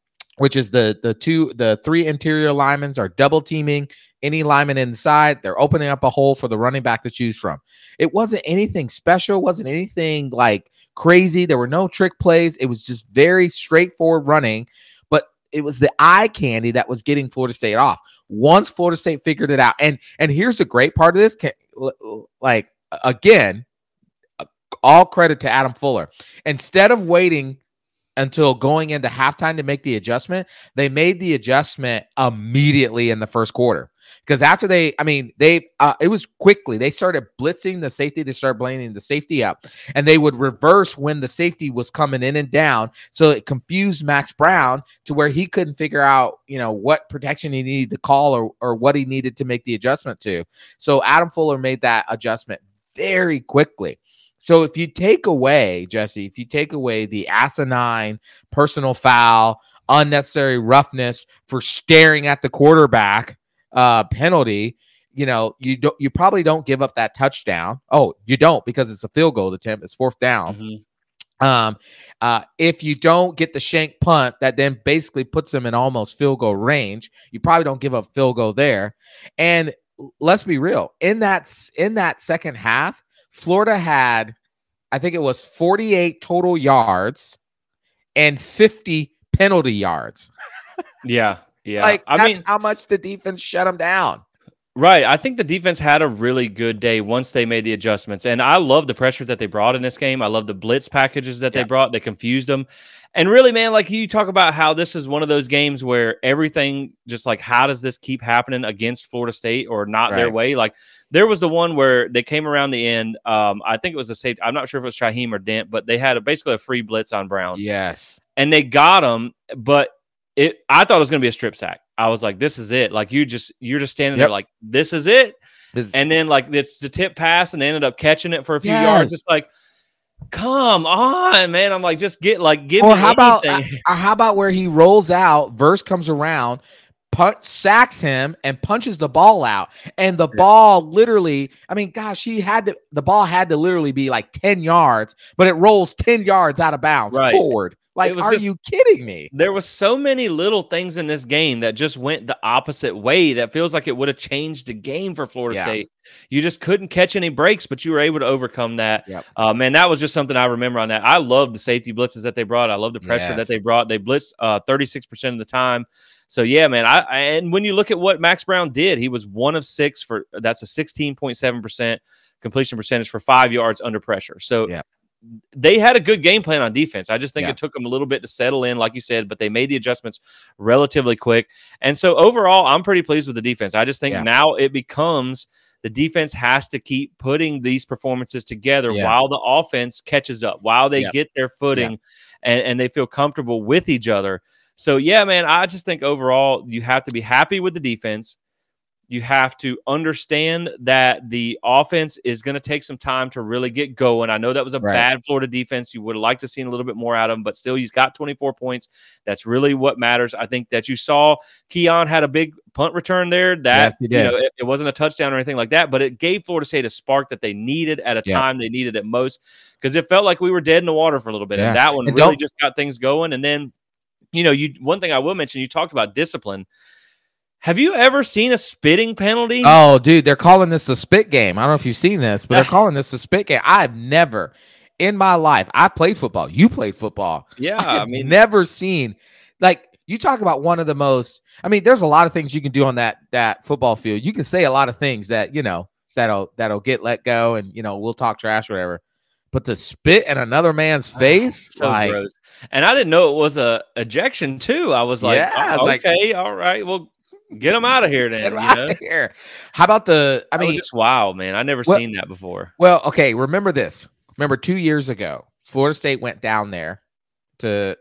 S2: three interior linemen are double teaming any lineman inside. They're opening up a hole for the running back to choose from. It wasn't anything special. Wasn't anything like crazy. There were no trick plays. It was just very straightforward running, but it was the eye candy that was getting Florida State off. Once Florida State figured it out, and here's the great part of this, again, all credit to Adam Fuller. Instead of waiting until going into halftime to make the adjustment, they made the adjustment immediately in the first quarter. Because after it was quickly. They started blitzing the safety. They started blaming the safety up, and they would reverse when the safety was coming in and down. So it confused Max Brown to where he couldn't figure out, what protection he needed to call or what he needed to make the adjustment to. So Adam Fuller made that adjustment very quickly. So if you take away, Jesse, the asinine personal foul, unnecessary roughness for staring at the quarterback penalty, you probably don't give up that touchdown. Oh, you don't, because it's a field goal attempt. It's fourth down. Mm-hmm. If you don't get the shank punt that then basically puts them in almost field goal range, you probably don't give up field goal there. And let's be real, in that second half, Florida had, I think it was 48 total yards and 50 penalty yards.
S1: Yeah.
S2: That's how much the defense shut them down.
S1: Right. I think the defense had a really good day once they made the adjustments. And I love the pressure that they brought in this game. I love the blitz packages that they brought. They confused them. And really, man, like you talk about how this is one of those games where everything just like, how does this keep happening against Florida State or not their way? Like there was the one where they came around the end. I think it was a safety. I'm not sure if it was Shaheem or Dent, but they had basically a free blitz on Brown.
S2: Yes.
S1: And they got him, but I thought it was going to be a strip sack. I was like, this is it. Like you're just standing there like, this is it. And then like it's the tip pass and they ended up catching it for a few yards. It's like, come on, man. I'm like, just give me anything.
S2: How about where he rolls out, Verse comes around, sacks him and punches the ball out. And the ball literally, the ball had to literally be like 10 yards, but it rolls 10 yards out of bounds forward. Like, are you kidding me?
S1: There was so many little things in this game that just went the opposite way that feels like it would have changed the game for Florida State. You just couldn't catch any breaks, but you were able to overcome that. Man, that was just something I remember on that. I love the safety blitzes that they brought. I love the pressure that they brought. They blitzed 36% of the time. So, yeah, man, and when you look at what Max Brown did, he was 1 of 6 that's a 16.7% completion percentage for 5 yards under pressure. So, they had a good game plan on defense. I just think it took them a little bit to settle in, like you said, but they made the adjustments relatively quick. And so overall, I'm pretty pleased with the defense. I just think now it becomes the defense has to keep putting these performances together while the offense catches up, while they get their footing and they feel comfortable with each other. So, yeah, man, I just think overall you have to be happy with the defense. You have to understand that the offense is going to take some time to really get going. I know that was a bad Florida defense. You would have liked to see a little bit more out of him, but still he's got 24 points. That's really what matters. I think that you saw Keon had a big punt return there. That he did. It wasn't a touchdown or anything like that, but it gave Florida State a spark that they needed at a time they needed it most, because it felt like we were dead in the water for a little bit. And that one really just got things going. And then, one thing I will mention, you talked about discipline. Have you ever seen a spitting penalty?
S2: Oh, dude, they're calling this a spit game. I don't know if you've seen this, but they're calling this a spit game. I've never in my life, I played football. You played football.
S1: Yeah.
S2: I've never seen, like, you talk about one of the most, there's a lot of things you can do on that football field. You can say a lot of things that, that'll get let go and, we'll talk trash or whatever. But to spit in another man's face,
S1: so gross. And I didn't know it was a ejection too. I was like, okay, all right, well, get them out of here then.
S2: Out of here. How about
S1: it was just wild, man. I never seen that before.
S2: Well, okay, remember this. Remember 2 years ago, Florida State went down there to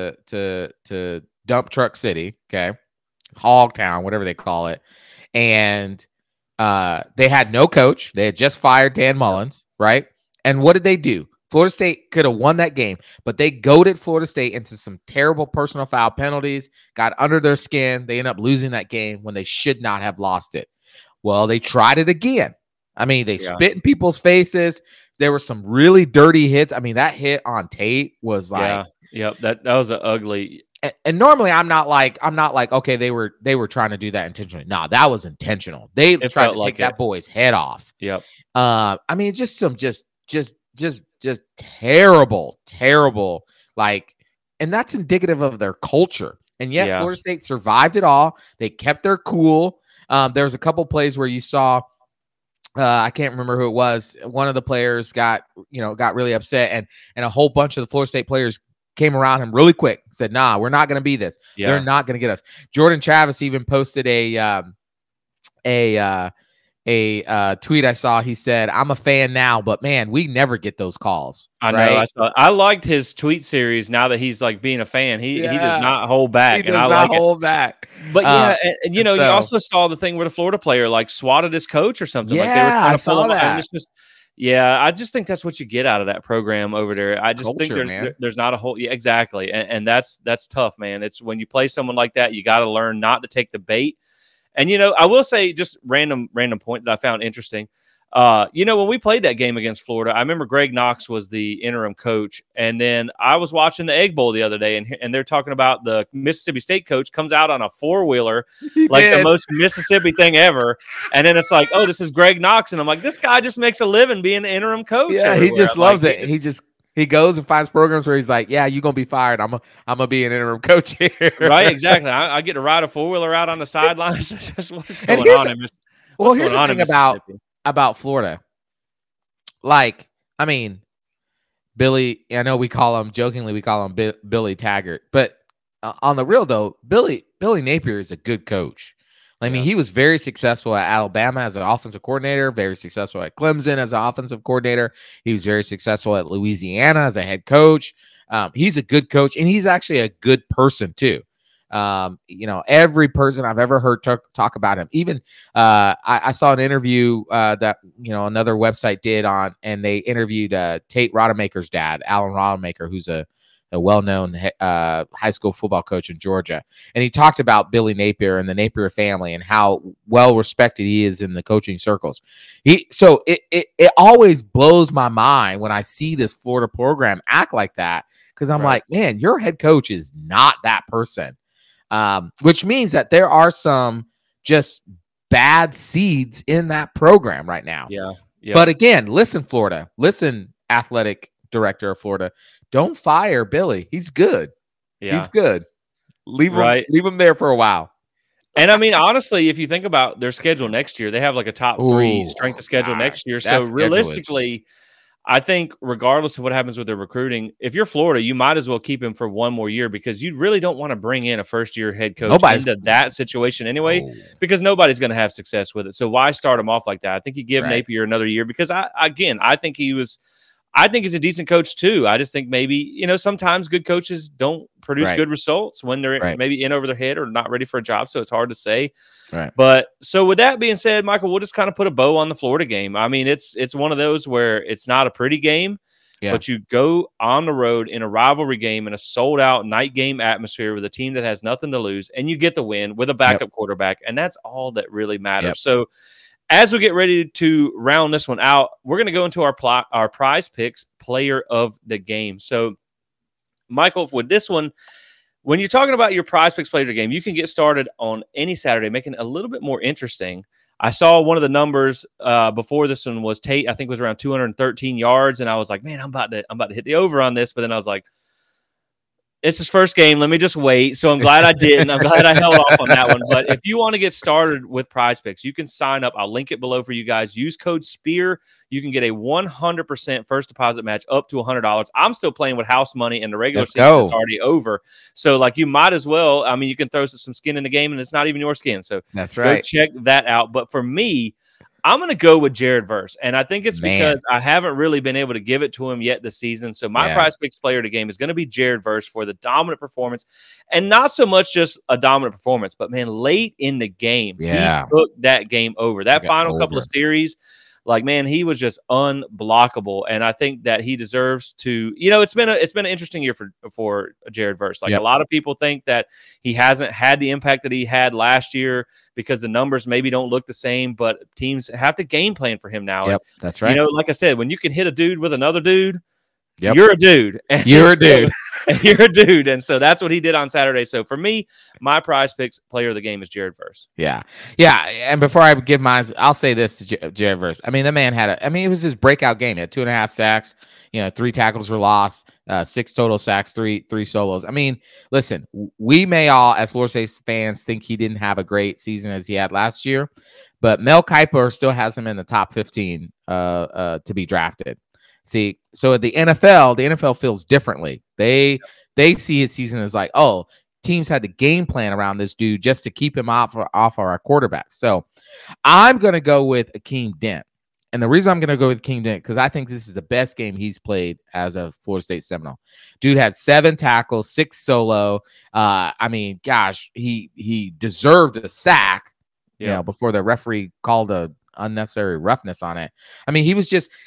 S2: Dump Truck City, okay? Hogtown, whatever they call it. And they had no coach. They had just fired Dan Mullins, right? And what did they do? Florida State could have won that game, but they goaded Florida State into some terrible personal foul penalties, got under their skin. They ended up losing that game when they should not have lost it. Well, they tried it again. I mean, they spit in people's faces. There were some really dirty hits. I mean, that hit on Tate was like,
S1: that was an ugly.
S2: And normally I'm not like, okay, they were trying to do that intentionally. No, that was intentional. They tried to take that boy's head off.
S1: Yep.
S2: I mean, just some just terrible, like, and that's indicative of their culture. And yet Florida State survived it all. They kept their cool. There was a couple plays where you saw, I can't remember who it was. One of the players got really upset, and a whole bunch of the Florida State players came around him really quick, said, nah, we're not going to be this. Yeah. They're not going to get us. Jordan Travis even posted a tweet I saw. He said, I'm a fan now, but man, we never get those calls.
S1: I know. I liked his tweet series now that he's like being a fan. He does not hold back.
S2: He does not hold back.
S1: But and you also saw the thing where the Florida player like swatted his coach or something.
S2: Yeah,
S1: like they were trying to
S2: I saw that.
S1: I just think that's what you get out of that program over there. I just think there's not a whole exactly. And that's tough, man. It's when you play someone like that, you got to learn not to take the bait. And, I will say just random point that I found interesting. When we played that game against Florida, I remember Greg Knox was the interim coach. And then I was watching the Egg Bowl the other day, and they're talking about the Mississippi State coach comes out on a four-wheeler, the most Mississippi thing ever. And then it's like, oh, this is Greg Knox. And I'm like, this guy just makes a living being the interim coach.
S2: Yeah, everywhere. He just loves it. He goes and finds programs where he's like, yeah, you're going to be fired. I'm gonna be an interim coach here.
S1: Right, exactly. I get to ride a four-wheeler out on the sidelines. Just what's going on?
S2: Here's the thing about Florida. Like, I mean, Billy, I know we jokingly call him Billy Taggart. But on the real, though, Billy Napier is a good coach. I mean, he was very successful at Alabama as an offensive coordinator, very successful at Clemson as an offensive coordinator. He was very successful at Louisiana as a head coach. He's a good coach, and he's actually a good person too. Every person I've ever heard talk about him, even I saw an interview that another website did and they interviewed Tate Rodemaker's dad, Alan Rodemaker, who's a well-known high school football coach in Georgia. And he talked about Billy Napier and the Napier family and how well-respected he is in the coaching circles. So it always blows my mind when I see this Florida program act like that, because I'm like, man, your head coach is not that person, which means that there are some just bad seeds in that program right now.
S1: Yeah.
S2: But again, listen, Florida, athletic director of Florida, don't fire Billy. He's good. Yeah. He's good. Leave him there for a while.
S1: And I mean, honestly, if you think about their schedule next year, they have like a top 3 strength of schedule next year. So realistically, I think regardless of what happens with their recruiting, if you're Florida, you might as well keep him for one more year, because you really don't want to bring in a first-year head coach into that situation anyway, because nobody's going to have success with it. So why start him off like that? I think you give Napier another year, because I think he's a decent coach too. I just think maybe, sometimes good coaches don't produce good results when they're maybe in over their head or not ready for a job. So it's hard to say. Right. But so with that being said, Michael, we'll just kind of put a bow on the Florida game. I mean, it's one of those where it's not a pretty game, but you go on the road in a rivalry game in a sold out night game atmosphere with a team that has nothing to lose, and you get the win with a backup quarterback. And that's all that really matters. So as we get ready to round this one out, we're going to go into our prize picks player of the game. So, Michael, with this one, when you're talking about your prize picks player of the game, you can get started on any Saturday, making it a little bit more interesting. I saw one of the numbers before this one was Tate, I think was around 213 yards. And I was like, man, I'm about to hit the over on this. But then I was like, it's his first game. Let me just wait. So I'm glad I didn't. I'm glad I held off on that one. But if you want to get started with Prize Picks, you can sign up. I'll link it below for you guys. Use code SPEAR. You can get a 100% first deposit match up to $100. I'm still playing with house money, and the regular season is already over. So, you might as well. I mean, you can throw some skin in the game, and it's not even your skin. So
S2: that's right.
S1: Go check that out. But for me, I'm going to go with Jared Verse, and I think it's because I haven't really been able to give it to him yet this season. So my Prize Picks player of the game is going to be Jared Verse for the dominant performance, and not so much just a dominant performance, but, man, late in the game, he took that game over. That final couple of series, Like, man, he was just unblockable, and I think that he deserves to. It's been an interesting year for Jared Verse. Like, a lot of people think that he hasn't had the impact that he had last year because the numbers maybe don't look the same, but teams have to game plan for him now.
S2: Yep, that's right.
S1: Like I said, when you can hit a dude with another dude, you're a dude.
S2: You're a dude.
S1: You're a dude. And so that's what he did on Saturday. So for me, my Prize Picks player of the game is Jared Verse.
S2: Yeah. Yeah. And before I give mine, I'll say this to Jared Verse. I mean, the man it was his breakout game. He had 2.5 sacks, 3 tackles were lost, 6 total sacks, three solos. I mean, listen, we may all, as Florida State fans, think he didn't have a great season as he had last year, but Mel Kiper still has him in the top 15 to be drafted. See, so at the NFL feels differently. They see his season as like, oh, teams had to game plan around this dude just to keep him off our quarterbacks. So I'm going to go with Akeem Dent. And the reason I'm going to go with Akeem Dent, because I think this is the best game he's played as a Florida State Seminole. Dude had 7 tackles, 6 solo. I mean, gosh, he deserved a sack, before the referee called a unnecessary roughness on it. I mean, he was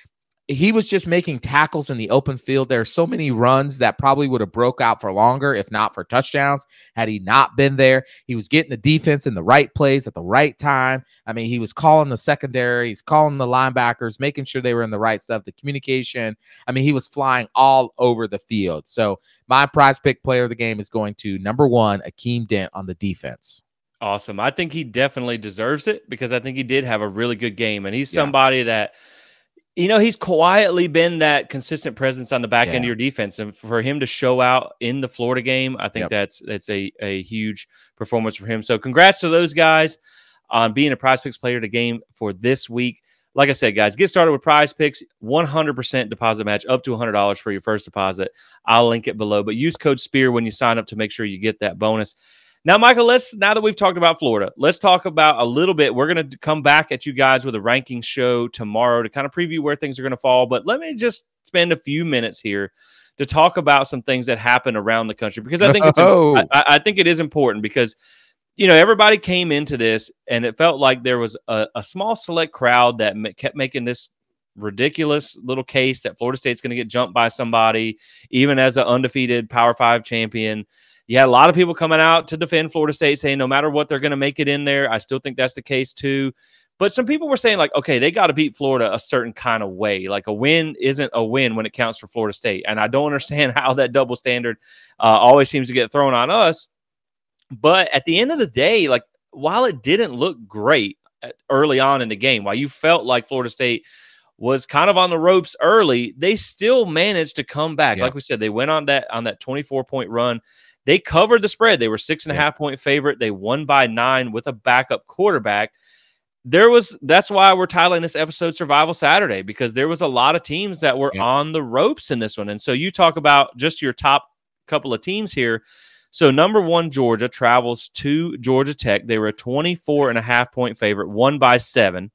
S2: just making tackles in the open field. There are so many runs that probably would have broke out for longer, if not for touchdowns, had he not been there. He was getting the defense in the right place at the right time. I mean, he was calling the secondary, he's calling the linebackers, making sure they were in the right stuff, the communication. I mean, he was flying all over the field. So my Prize Pick player of the game is going to number 1, Akeem Dent on the defense.
S1: Awesome. I think he definitely deserves it because I think he did have a really good game. And he's somebody that, he's quietly been that consistent presence on the back end of your defense. And for him to show out in the Florida game, I think that's a huge performance for him. So congrats to those guys on being a Prize Picks player of the game for this week. Like I said, guys, get started with Prize Picks. 100% deposit match up to $100 for your first deposit. I'll link it below. But use code SPEAR when you sign up to make sure you get that bonus. Now, Michael, now that we've talked about Florida, let's talk about a little bit. We're going to come back at you guys with a ranking show tomorrow to kind of preview where things are going to fall. But let me just spend a few minutes here to talk about some things that happen around the country, because I think I think it is important because, everybody came into this and it felt like there was a small select crowd that kept making this ridiculous little case that Florida State's going to get jumped by somebody, even as an undefeated Power 5 champion. You had a lot of people coming out to defend Florida State saying no matter what, they're going to make it in there. I still think that's the case too. But some people were saying, like, okay, they got to beat Florida a certain kind of way. Like, a win isn't a win when it counts for Florida State. And I don't understand how that double standard always seems to get thrown on us. But at the end of the day, like, while it didn't look great early on in the game, while you felt like Florida State was kind of on the ropes early, they still managed to come back. Like we said, they went on that 24-point run. They covered the spread. They were 6.5 point favorite. They won by 9 with a backup quarterback. That's why we're titling this episode Survival Saturday, because there was a lot of teams that were on the ropes in this one. And so you talk about just your top couple of teams here. So number 1, Georgia travels to Georgia Tech. They were a 24.5 point favorite, won by 7.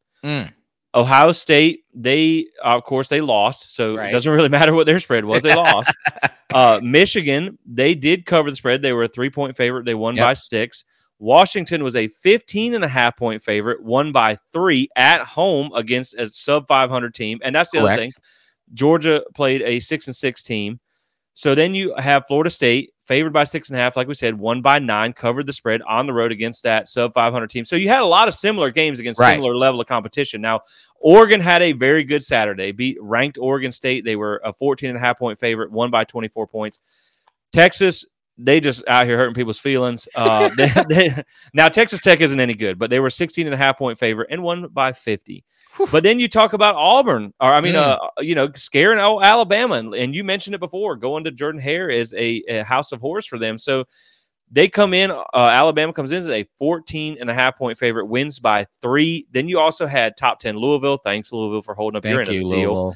S1: Ohio State, they lost, so it doesn't really matter what their spread was. They lost. Michigan, they did cover the spread. They were a 3-point favorite. They won by 6. Washington was a 15.5 point favorite, won by 3 at home against a sub 500 team. And that's the other thing. Georgia played a 6-6 team. So then you have Florida State favored by 6.5, like we said, won by 9, covered the spread on the road against that sub 500 team. So you had a lot of similar games against similar level of competition. Now, Oregon had a very good Saturday, beat ranked Oregon State. They were a 14.5 point favorite, won by 24 points. Texas, they just out here hurting people's feelings. Now, Texas Tech isn't any good, but they were 16.5 point favorite and won by 50. But then you talk about Auburn, scaring Alabama. And you mentioned it before, going to Jordan Hare is a house of horrors for them. So they come in, Alabama comes in as a 14.5 point favorite, wins by 3. Then you also had top 10 Louisville. Thanks, Louisville, for holding up your end of the deal.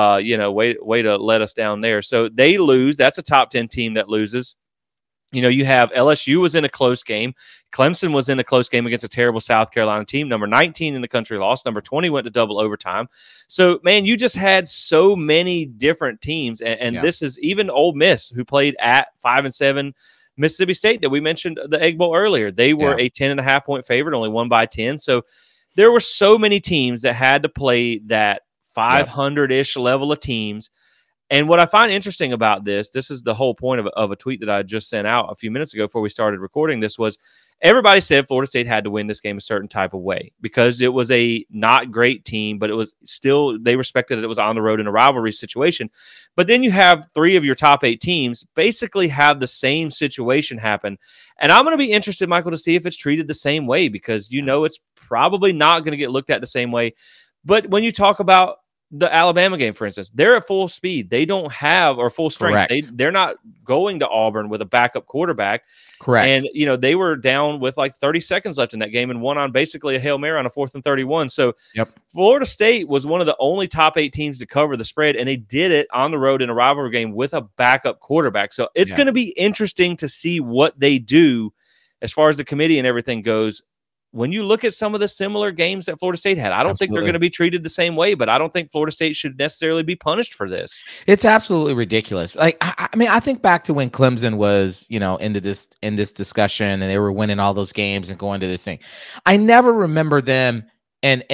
S1: Way to let us down there. So they lose. That's a top 10 team that loses. You have LSU was in a close game. Clemson was in a close game against a terrible South Carolina team. Number 19 in the country lost. Number 20 went to double overtime. So, man, you just had so many different teams. And this is even Ole Miss, who played at 5-7 Mississippi State that we mentioned the Egg Bowl earlier. They were a 10.5 point favorite, only won by 10. So there were so many teams that had to play that 500-ish level of teams. And what I find interesting about this is the whole point of a tweet that I just sent out a few minutes ago before we started recording this, was everybody said Florida State had to win this game a certain type of way because it was a not great team, but it was still, they respected that it was on the road in a rivalry situation. But then you have 3 of your top 8 teams basically have the same situation happen. And I'm going to be interested, Michael, to see if it's treated the same way, because it's probably not going to get looked at the same way. But when you talk about the Alabama game, for instance, they're at full speed. They don't have, or full strength. They're not going to Auburn with a backup quarterback.
S2: Correct.
S1: And, they were down with like 30 seconds left in that game and won on basically a Hail Mary on a 4th and 31. So Florida State was one of the only top 8 teams to cover the spread, and they did it on the road in a rivalry game with a backup quarterback. So it's going to be interesting to see what they do as far as the committee and everything goes. When you look at some of the similar games that Florida State had, I don't think they're going to be treated the same way, but I don't think Florida State should necessarily be punished for this.
S2: It's absolutely ridiculous. Like, I mean, I think back to when Clemson was, in this discussion, and they were winning all those games and going to this thing. I never remember them and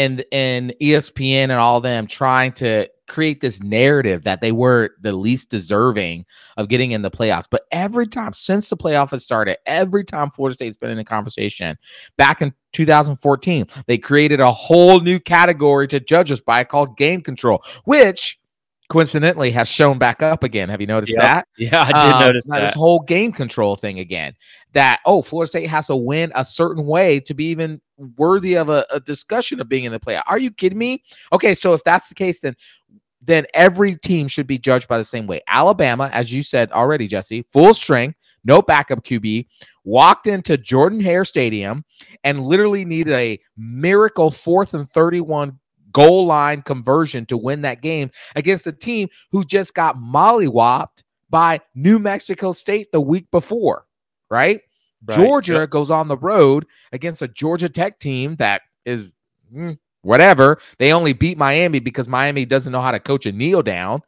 S2: ESPN and all of them trying to create this narrative that they were the least deserving of getting in the playoffs. But every time since the playoff has started, every time Florida State's been in the conversation, back in 2014, they created a whole new category to judge us by called game control, which coincidentally has shown back up again. Have you noticed that?
S1: Yeah, I did notice that.
S2: This whole game control thing again, that, Florida State has to win a certain way to be even worthy of a discussion of being in the playoff. Are you kidding me? Okay, so if that's the case, then every team should be judged by the same way. Alabama, as you said already, Jesse, full strength, no backup QB, walked into Jordan-Hare Stadium and literally needed a miracle 4th and 31 goal line conversion to win that game against a team who just got mollywopped by New Mexico State the week before, right? Georgia goes on the road against a Georgia Tech team that is whatever. They only beat Miami because Miami doesn't know how to coach a kneel down,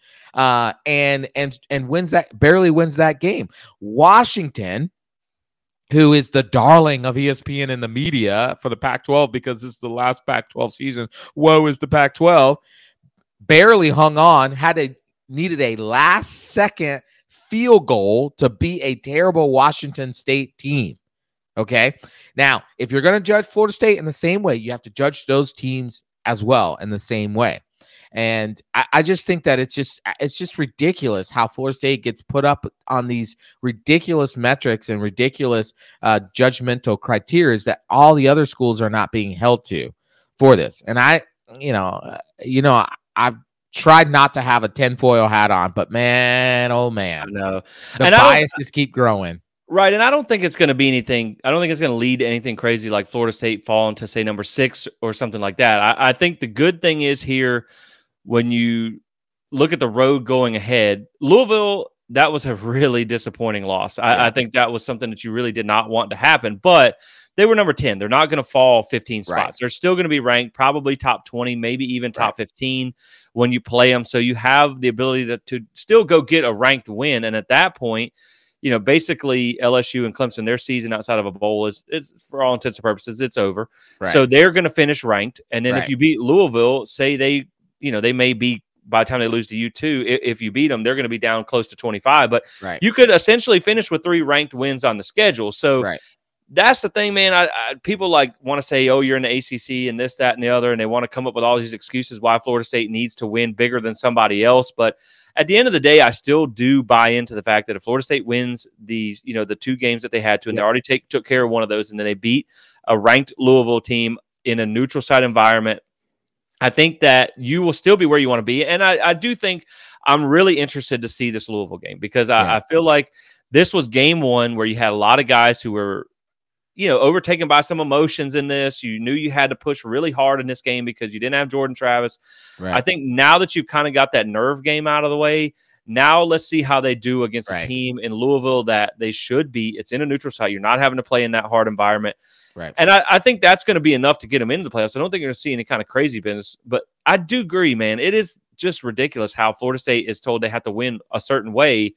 S2: and barely wins that game. Washington, who is the darling of ESPN and the media for the Pac-12 because this is the last Pac-12 season. Woe is the Pac-12. Barely hung on, needed a last-second field goal to beat a terrible Washington State team. Okay? Now, if you're going to judge Florida State in the same way, you have to judge those teams as well in the same way. And I just think that it's just ridiculous how Florida State gets put up on these ridiculous metrics and ridiculous judgmental criteria that all the other schools are not being held to for this. And I've tried not to have a tinfoil hat on, but man, oh man,
S1: no,
S2: the biases keep growing.
S1: Right, and I don't think it's going to be anything. I don't think it's going to lead to anything crazy like Florida State falling to, say, number 6 or something like that. I think the good thing is here, when you look at the road going ahead, Louisville, that was a really disappointing loss. I think that was something that you really did not want to happen, but they were number 10. They're not going to fall 15 spots. Right. They're still going to be ranked probably top 20, maybe even top 15 when you play them. So you have the ability to still go get a ranked win. And at that point, basically LSU and Clemson, their season outside of a bowl is for all intents and purposes, it's over. Right. So they're going to finish ranked. And then if you beat Louisville, say they may be, by the time they lose to U2, if you beat them, they're going to be down close to 25. But you could essentially finish with 3 ranked wins on the schedule. So that's the thing, man. People want to say, you're in the ACC and this, that, and the other, and they want to come up with all these excuses why Florida State needs to win bigger than somebody else. But at the end of the day, I still do buy into the fact that if Florida State wins these, the 2 games that they had to, and they already took care of one of those, and then they beat a ranked Louisville team in a neutral site environment, I think that you will still be where you want to be. And I do think I'm really interested to see this Louisville game because I feel like this was game 1 where you had a lot of guys who were, overtaken by some emotions in this. You knew you had to push really hard in this game because you didn't have Jordan Travis. Right. I think now that you've kind of got that nerve game out of the way, now let's see how they do against a team in Louisville that they should be. It's in a neutral site. You're not having to play in that hard environment. Right. And I think that's going to be enough to get them into the playoffs. I don't think you're going to see any kind of crazy business, but I do agree, man. It is just ridiculous how Florida State is told they have to win a certain way.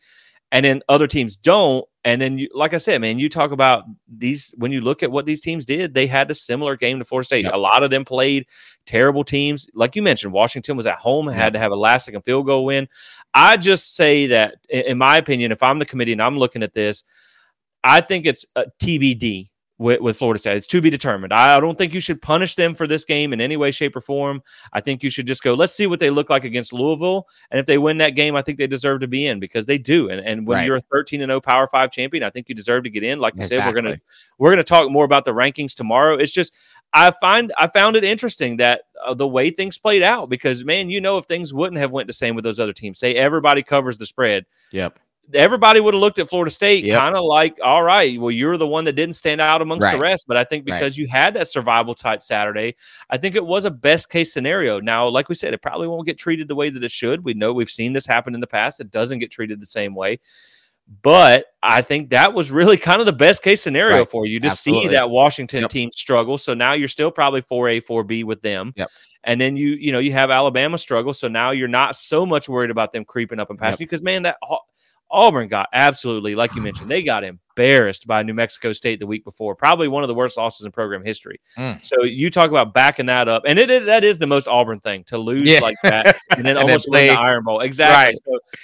S1: and then other teams don't. And then, like I said, man, you talk about these, when you look at what these teams did, they had a similar game to Florida State. Yep. A lot of them played terrible teams. Like you mentioned, Washington was at home, had to have a last-second field goal win. I just say that, in my opinion, if I'm the committee and I'm looking at this, I think it's a TBD with Florida State. It's to be determined. I don't think you should punish them for this game in any way, shape, or form. I think you should just go, let's see what they look like against Louisville. And if they win that game, I think they deserve to be in, because they do. And when you're a 13-0 Power 5 champion, I think you deserve to get in. Like you said, we're gonna talk more about the rankings tomorrow. It's just, I found it interesting that the way things played out, because, man, if things wouldn't have went the same with those other teams, say everybody covers the spread.
S2: Yep.
S1: Everybody would have looked at Florida State kind of like, all right, well, you're the one that didn't stand out amongst the rest. But I think because you had that survival type Saturday, I think it was a best case scenario. Now, like we said, it probably won't get treated the way that it should. We've seen this happen in the past. It doesn't get treated the same way. But I think that was really kind of the best case scenario for you to see that Washington team struggle. So now you're still probably 4A, 4B with them.
S2: Yep.
S1: And then you have Alabama struggle. So now you're not so much worried about them creeping up and passing you, because, man, that Auburn got absolutely, like you mentioned, they got embarrassed by New Mexico State the week before. Probably one of the worst losses in program history. So you talk about backing that up. And that is the most Auburn thing, to lose like that and then almost win the Iron Bowl. Exactly.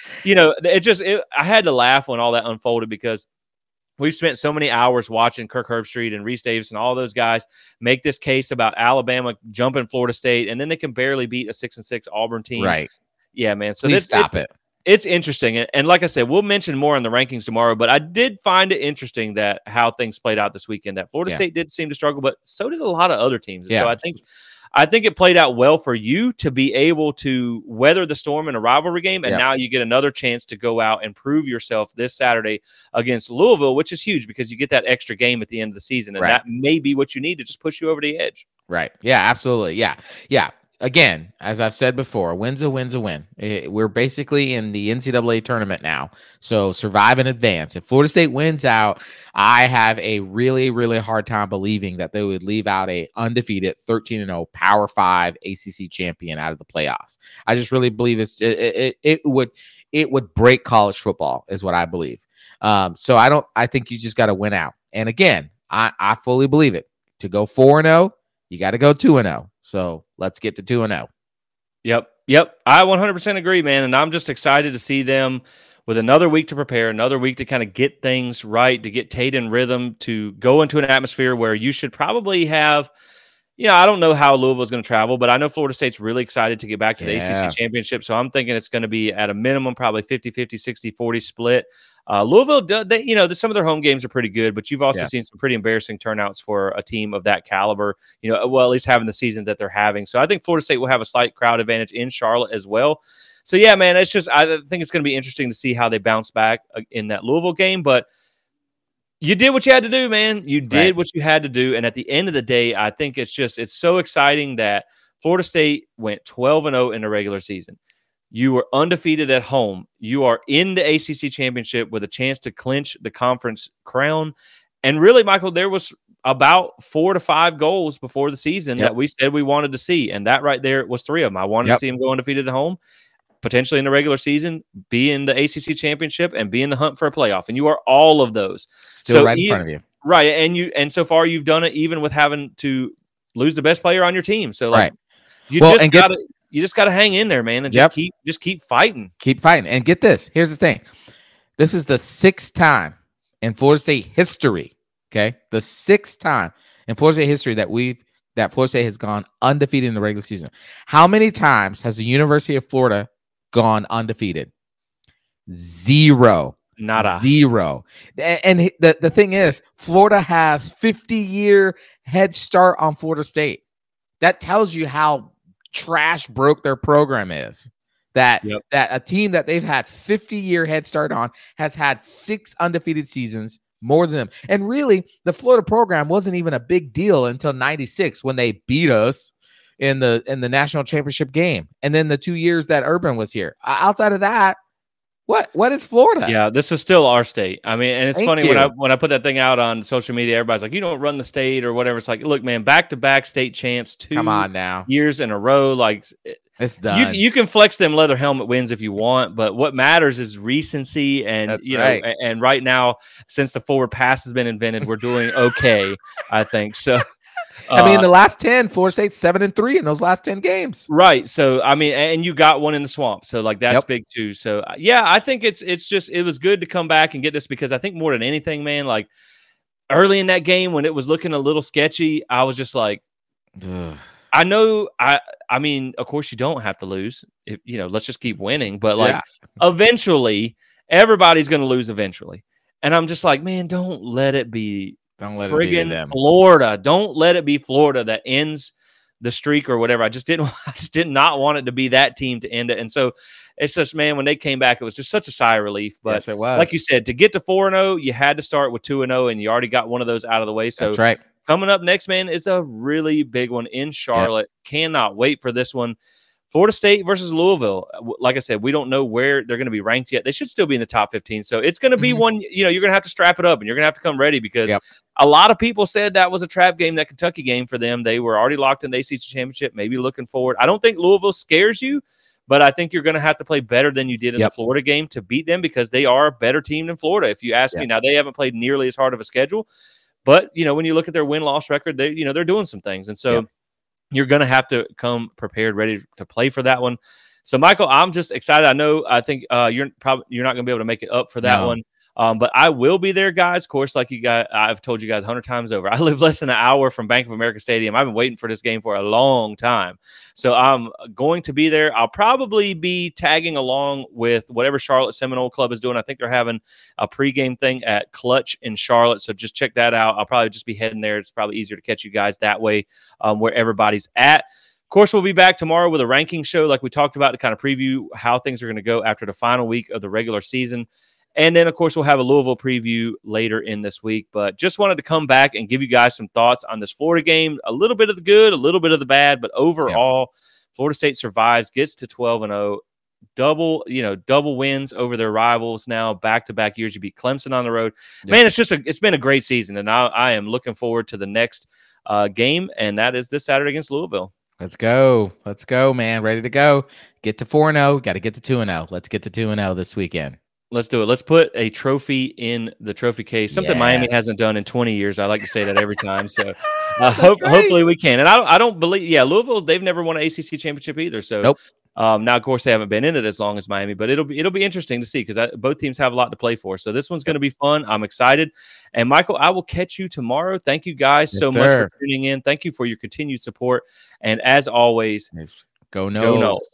S1: So, I had to laugh when all that unfolded, because we've spent so many hours watching Kirk Herbstreit and Reese Davis and all those guys make this case about Alabama jumping Florida State, and then they can barely beat a 6-6 Auburn team.
S2: Right.
S1: Yeah, man. So
S2: Please stop it.
S1: It's interesting. And like I said, we'll mention more in the rankings tomorrow, but I did find it interesting that how things played out this weekend, that Florida State did seem to struggle, but so did a lot of other teams. So I think it played out well for you to be able to weather the storm in a rivalry game. And now you get another chance to go out and prove yourself this Saturday against Louisville, which is huge, because you get that extra game at the end of the season. And that may be what you need to just push you over the edge.
S2: Right. Yeah, absolutely. Yeah. Again, as I've said before, win's a win. We're basically in the NCAA tournament now, so survive in advance. If Florida State wins out, I have a really, really hard time believing that they would leave out a undefeated 13-0 Power 5 ACC champion out of the playoffs. I just really believe it would break college football, is what I believe. So I think you just got to win out. And again, I fully believe it. To go 4-0, you got to go 2-0. So let's get to 2-0.
S1: Yep. I 100% agree, man. And I'm just excited to see them with another week to prepare, another week to kind of get things right, to get Tate in rhythm, to go into an atmosphere where you should probably have, I don't know how Louisville's going to travel, but I know Florida State's really excited to get back to the ACC championship. So I'm thinking it's going to be at a minimum, probably 50-50, 60-40 split. Louisville, some of their home games are pretty good, but you've also seen some pretty embarrassing turnouts for a team of that caliber, at least having the season that they're having. So I think Florida State will have a slight crowd advantage in Charlotte as well. So, yeah, man, I think it's going to be interesting to see how they bounce back in that Louisville game. But you did what you had to do, man. You did what you had to do. And at the end of the day, I think it's so exciting that Florida State went 12-0 in the regular season. You were undefeated at home. You are in the ACC championship with a chance to clinch the conference crown. And really, Michael, there was about 4 to 5 goals before the season that we said we wanted to see. And that right there was 3 of them. I wanted to see them go undefeated at home, potentially in the regular season, be in the ACC championship, and be in the hunt for a playoff. And you are all of those.
S2: Still right in front of you.
S1: Right. And so far you've done it even with having to lose the best player on your team. So you just got to hang in there, man, and just keep fighting.
S2: Keep fighting. And get this. Here's the thing. This is the 6th time in Florida State history, okay? The 6th time in Florida State history that Florida State has gone undefeated in the regular season. How many times has the University of Florida gone undefeated? 0.
S1: Nada.
S2: 0. And the thing is, Florida has 50-year head start on Florida State. That tells you how trash broke their program is. That a team that they've had 50-year head start on has had 6 undefeated seasons, more than them. And really, the Florida program wasn't even a big deal until 96 when they beat us in the national championship game. And then the 2 years that Urban was here. Outside of that, What is Florida?
S1: Yeah, this is still our state. I mean, and it's
S2: Thank
S1: funny
S2: you.
S1: when I put that thing out on social media, everybody's like, "You don't run the state or whatever." It's like, look, man, back-to-back state champs,
S2: Come on now.
S1: 2 years in a row. Like,
S2: it's done.
S1: You can flex them leather helmet wins if you want, but what matters is recency. And
S2: That's
S1: you
S2: right.
S1: know, and right now, since the forward pass has been invented, we're doing okay. I think so.
S2: I mean, the last 10, Florida State's 7-3 in those last 10 games.
S1: Right. So, I mean, and you got one in the swamp. So, like, that's big too. So, yeah, I think it was good to come back and get this, because I think more than anything, man, like early in that game when it was looking a little sketchy, I was just like, ugh. I know, I mean, of course you don't have to lose. If, you know, let's just keep winning. But like, eventually, everybody's going to lose eventually. And I'm just like, man, don't let it be. Don't let friggin' it be Florida. Don't let it be Florida that ends the streak or whatever. I just did not want it to be that team to end it. And so it's just, man, when they came back, it was just such a sigh of relief. But
S2: yes, it was.
S1: Like you said, to get to 4-0, you had to start with 2-0, and you already got one of those out of the way. So
S2: that's right.
S1: Coming up next, man, is a really big one in Charlotte. Cannot wait for this one. Florida State versus Louisville. Like I said, we don't know where they're going to be ranked yet. They should still be in the top 15. So it's going to be one, you know, you're going to have to strap it up and you're going to have to come ready, because a lot of people said that was a trap game, that Kentucky game for them. They were already locked in the ACC championship, maybe looking forward. I don't think Louisville scares you, but I think you're going to have to play better than you did in the Florida game to beat them, because they are a better team than Florida. If you ask me, now they haven't played nearly as hard of a schedule, but you know, when you look at their win-loss record, they're doing some things. And so you're going to have to come prepared, ready to play for that one. So, Michael, I'm just excited. I think you're not going to be able to make it up for that one. But I will be there, guys. Of course, like I've told you guys 100 times over, I live less than an hour from Bank of America Stadium. I've been waiting for this game for a long time. So I'm going to be there. I'll probably be tagging along with whatever Charlotte Seminole Club is doing. I think they're having a pregame thing at Clutch in Charlotte. So just check that out. I'll probably just be heading there. It's probably easier to catch you guys that way, where everybody's at. Of course, we'll be back tomorrow with a ranking show like we talked about, to kind of preview how things are going to go after the final week of the regular season. And then, of course, we'll have a Louisville preview later in this week. But just wanted to come back and give you guys some thoughts on this Florida game. A little bit of the good, a little bit of the bad. But overall, Florida State survives, gets to 12-0. Double wins over their rivals now, back-to-back years. You beat Clemson on the road. Man, it's been a great season. And I am looking forward to the next game, and that is this Saturday against Louisville.
S2: Let's go, man. Ready to go. Get to 4-0. Got to get to 2-0. Let's get to 2-0 this weekend.
S1: Let's do it. Let's put a trophy in the trophy case. Something Miami hasn't done in 20 years. I like to say that every time. So hopefully we can. And I don't believe, Louisville, they've never won an ACC championship either. So now, of course, they haven't been in it as long as Miami, but it'll be interesting to see, because both teams have a lot to play for. So this one's going to be fun. I'm excited. And Michael, I will catch you tomorrow. Thank you guys so much for tuning in. Thank you for your continued support. And as always,
S2: go Noles.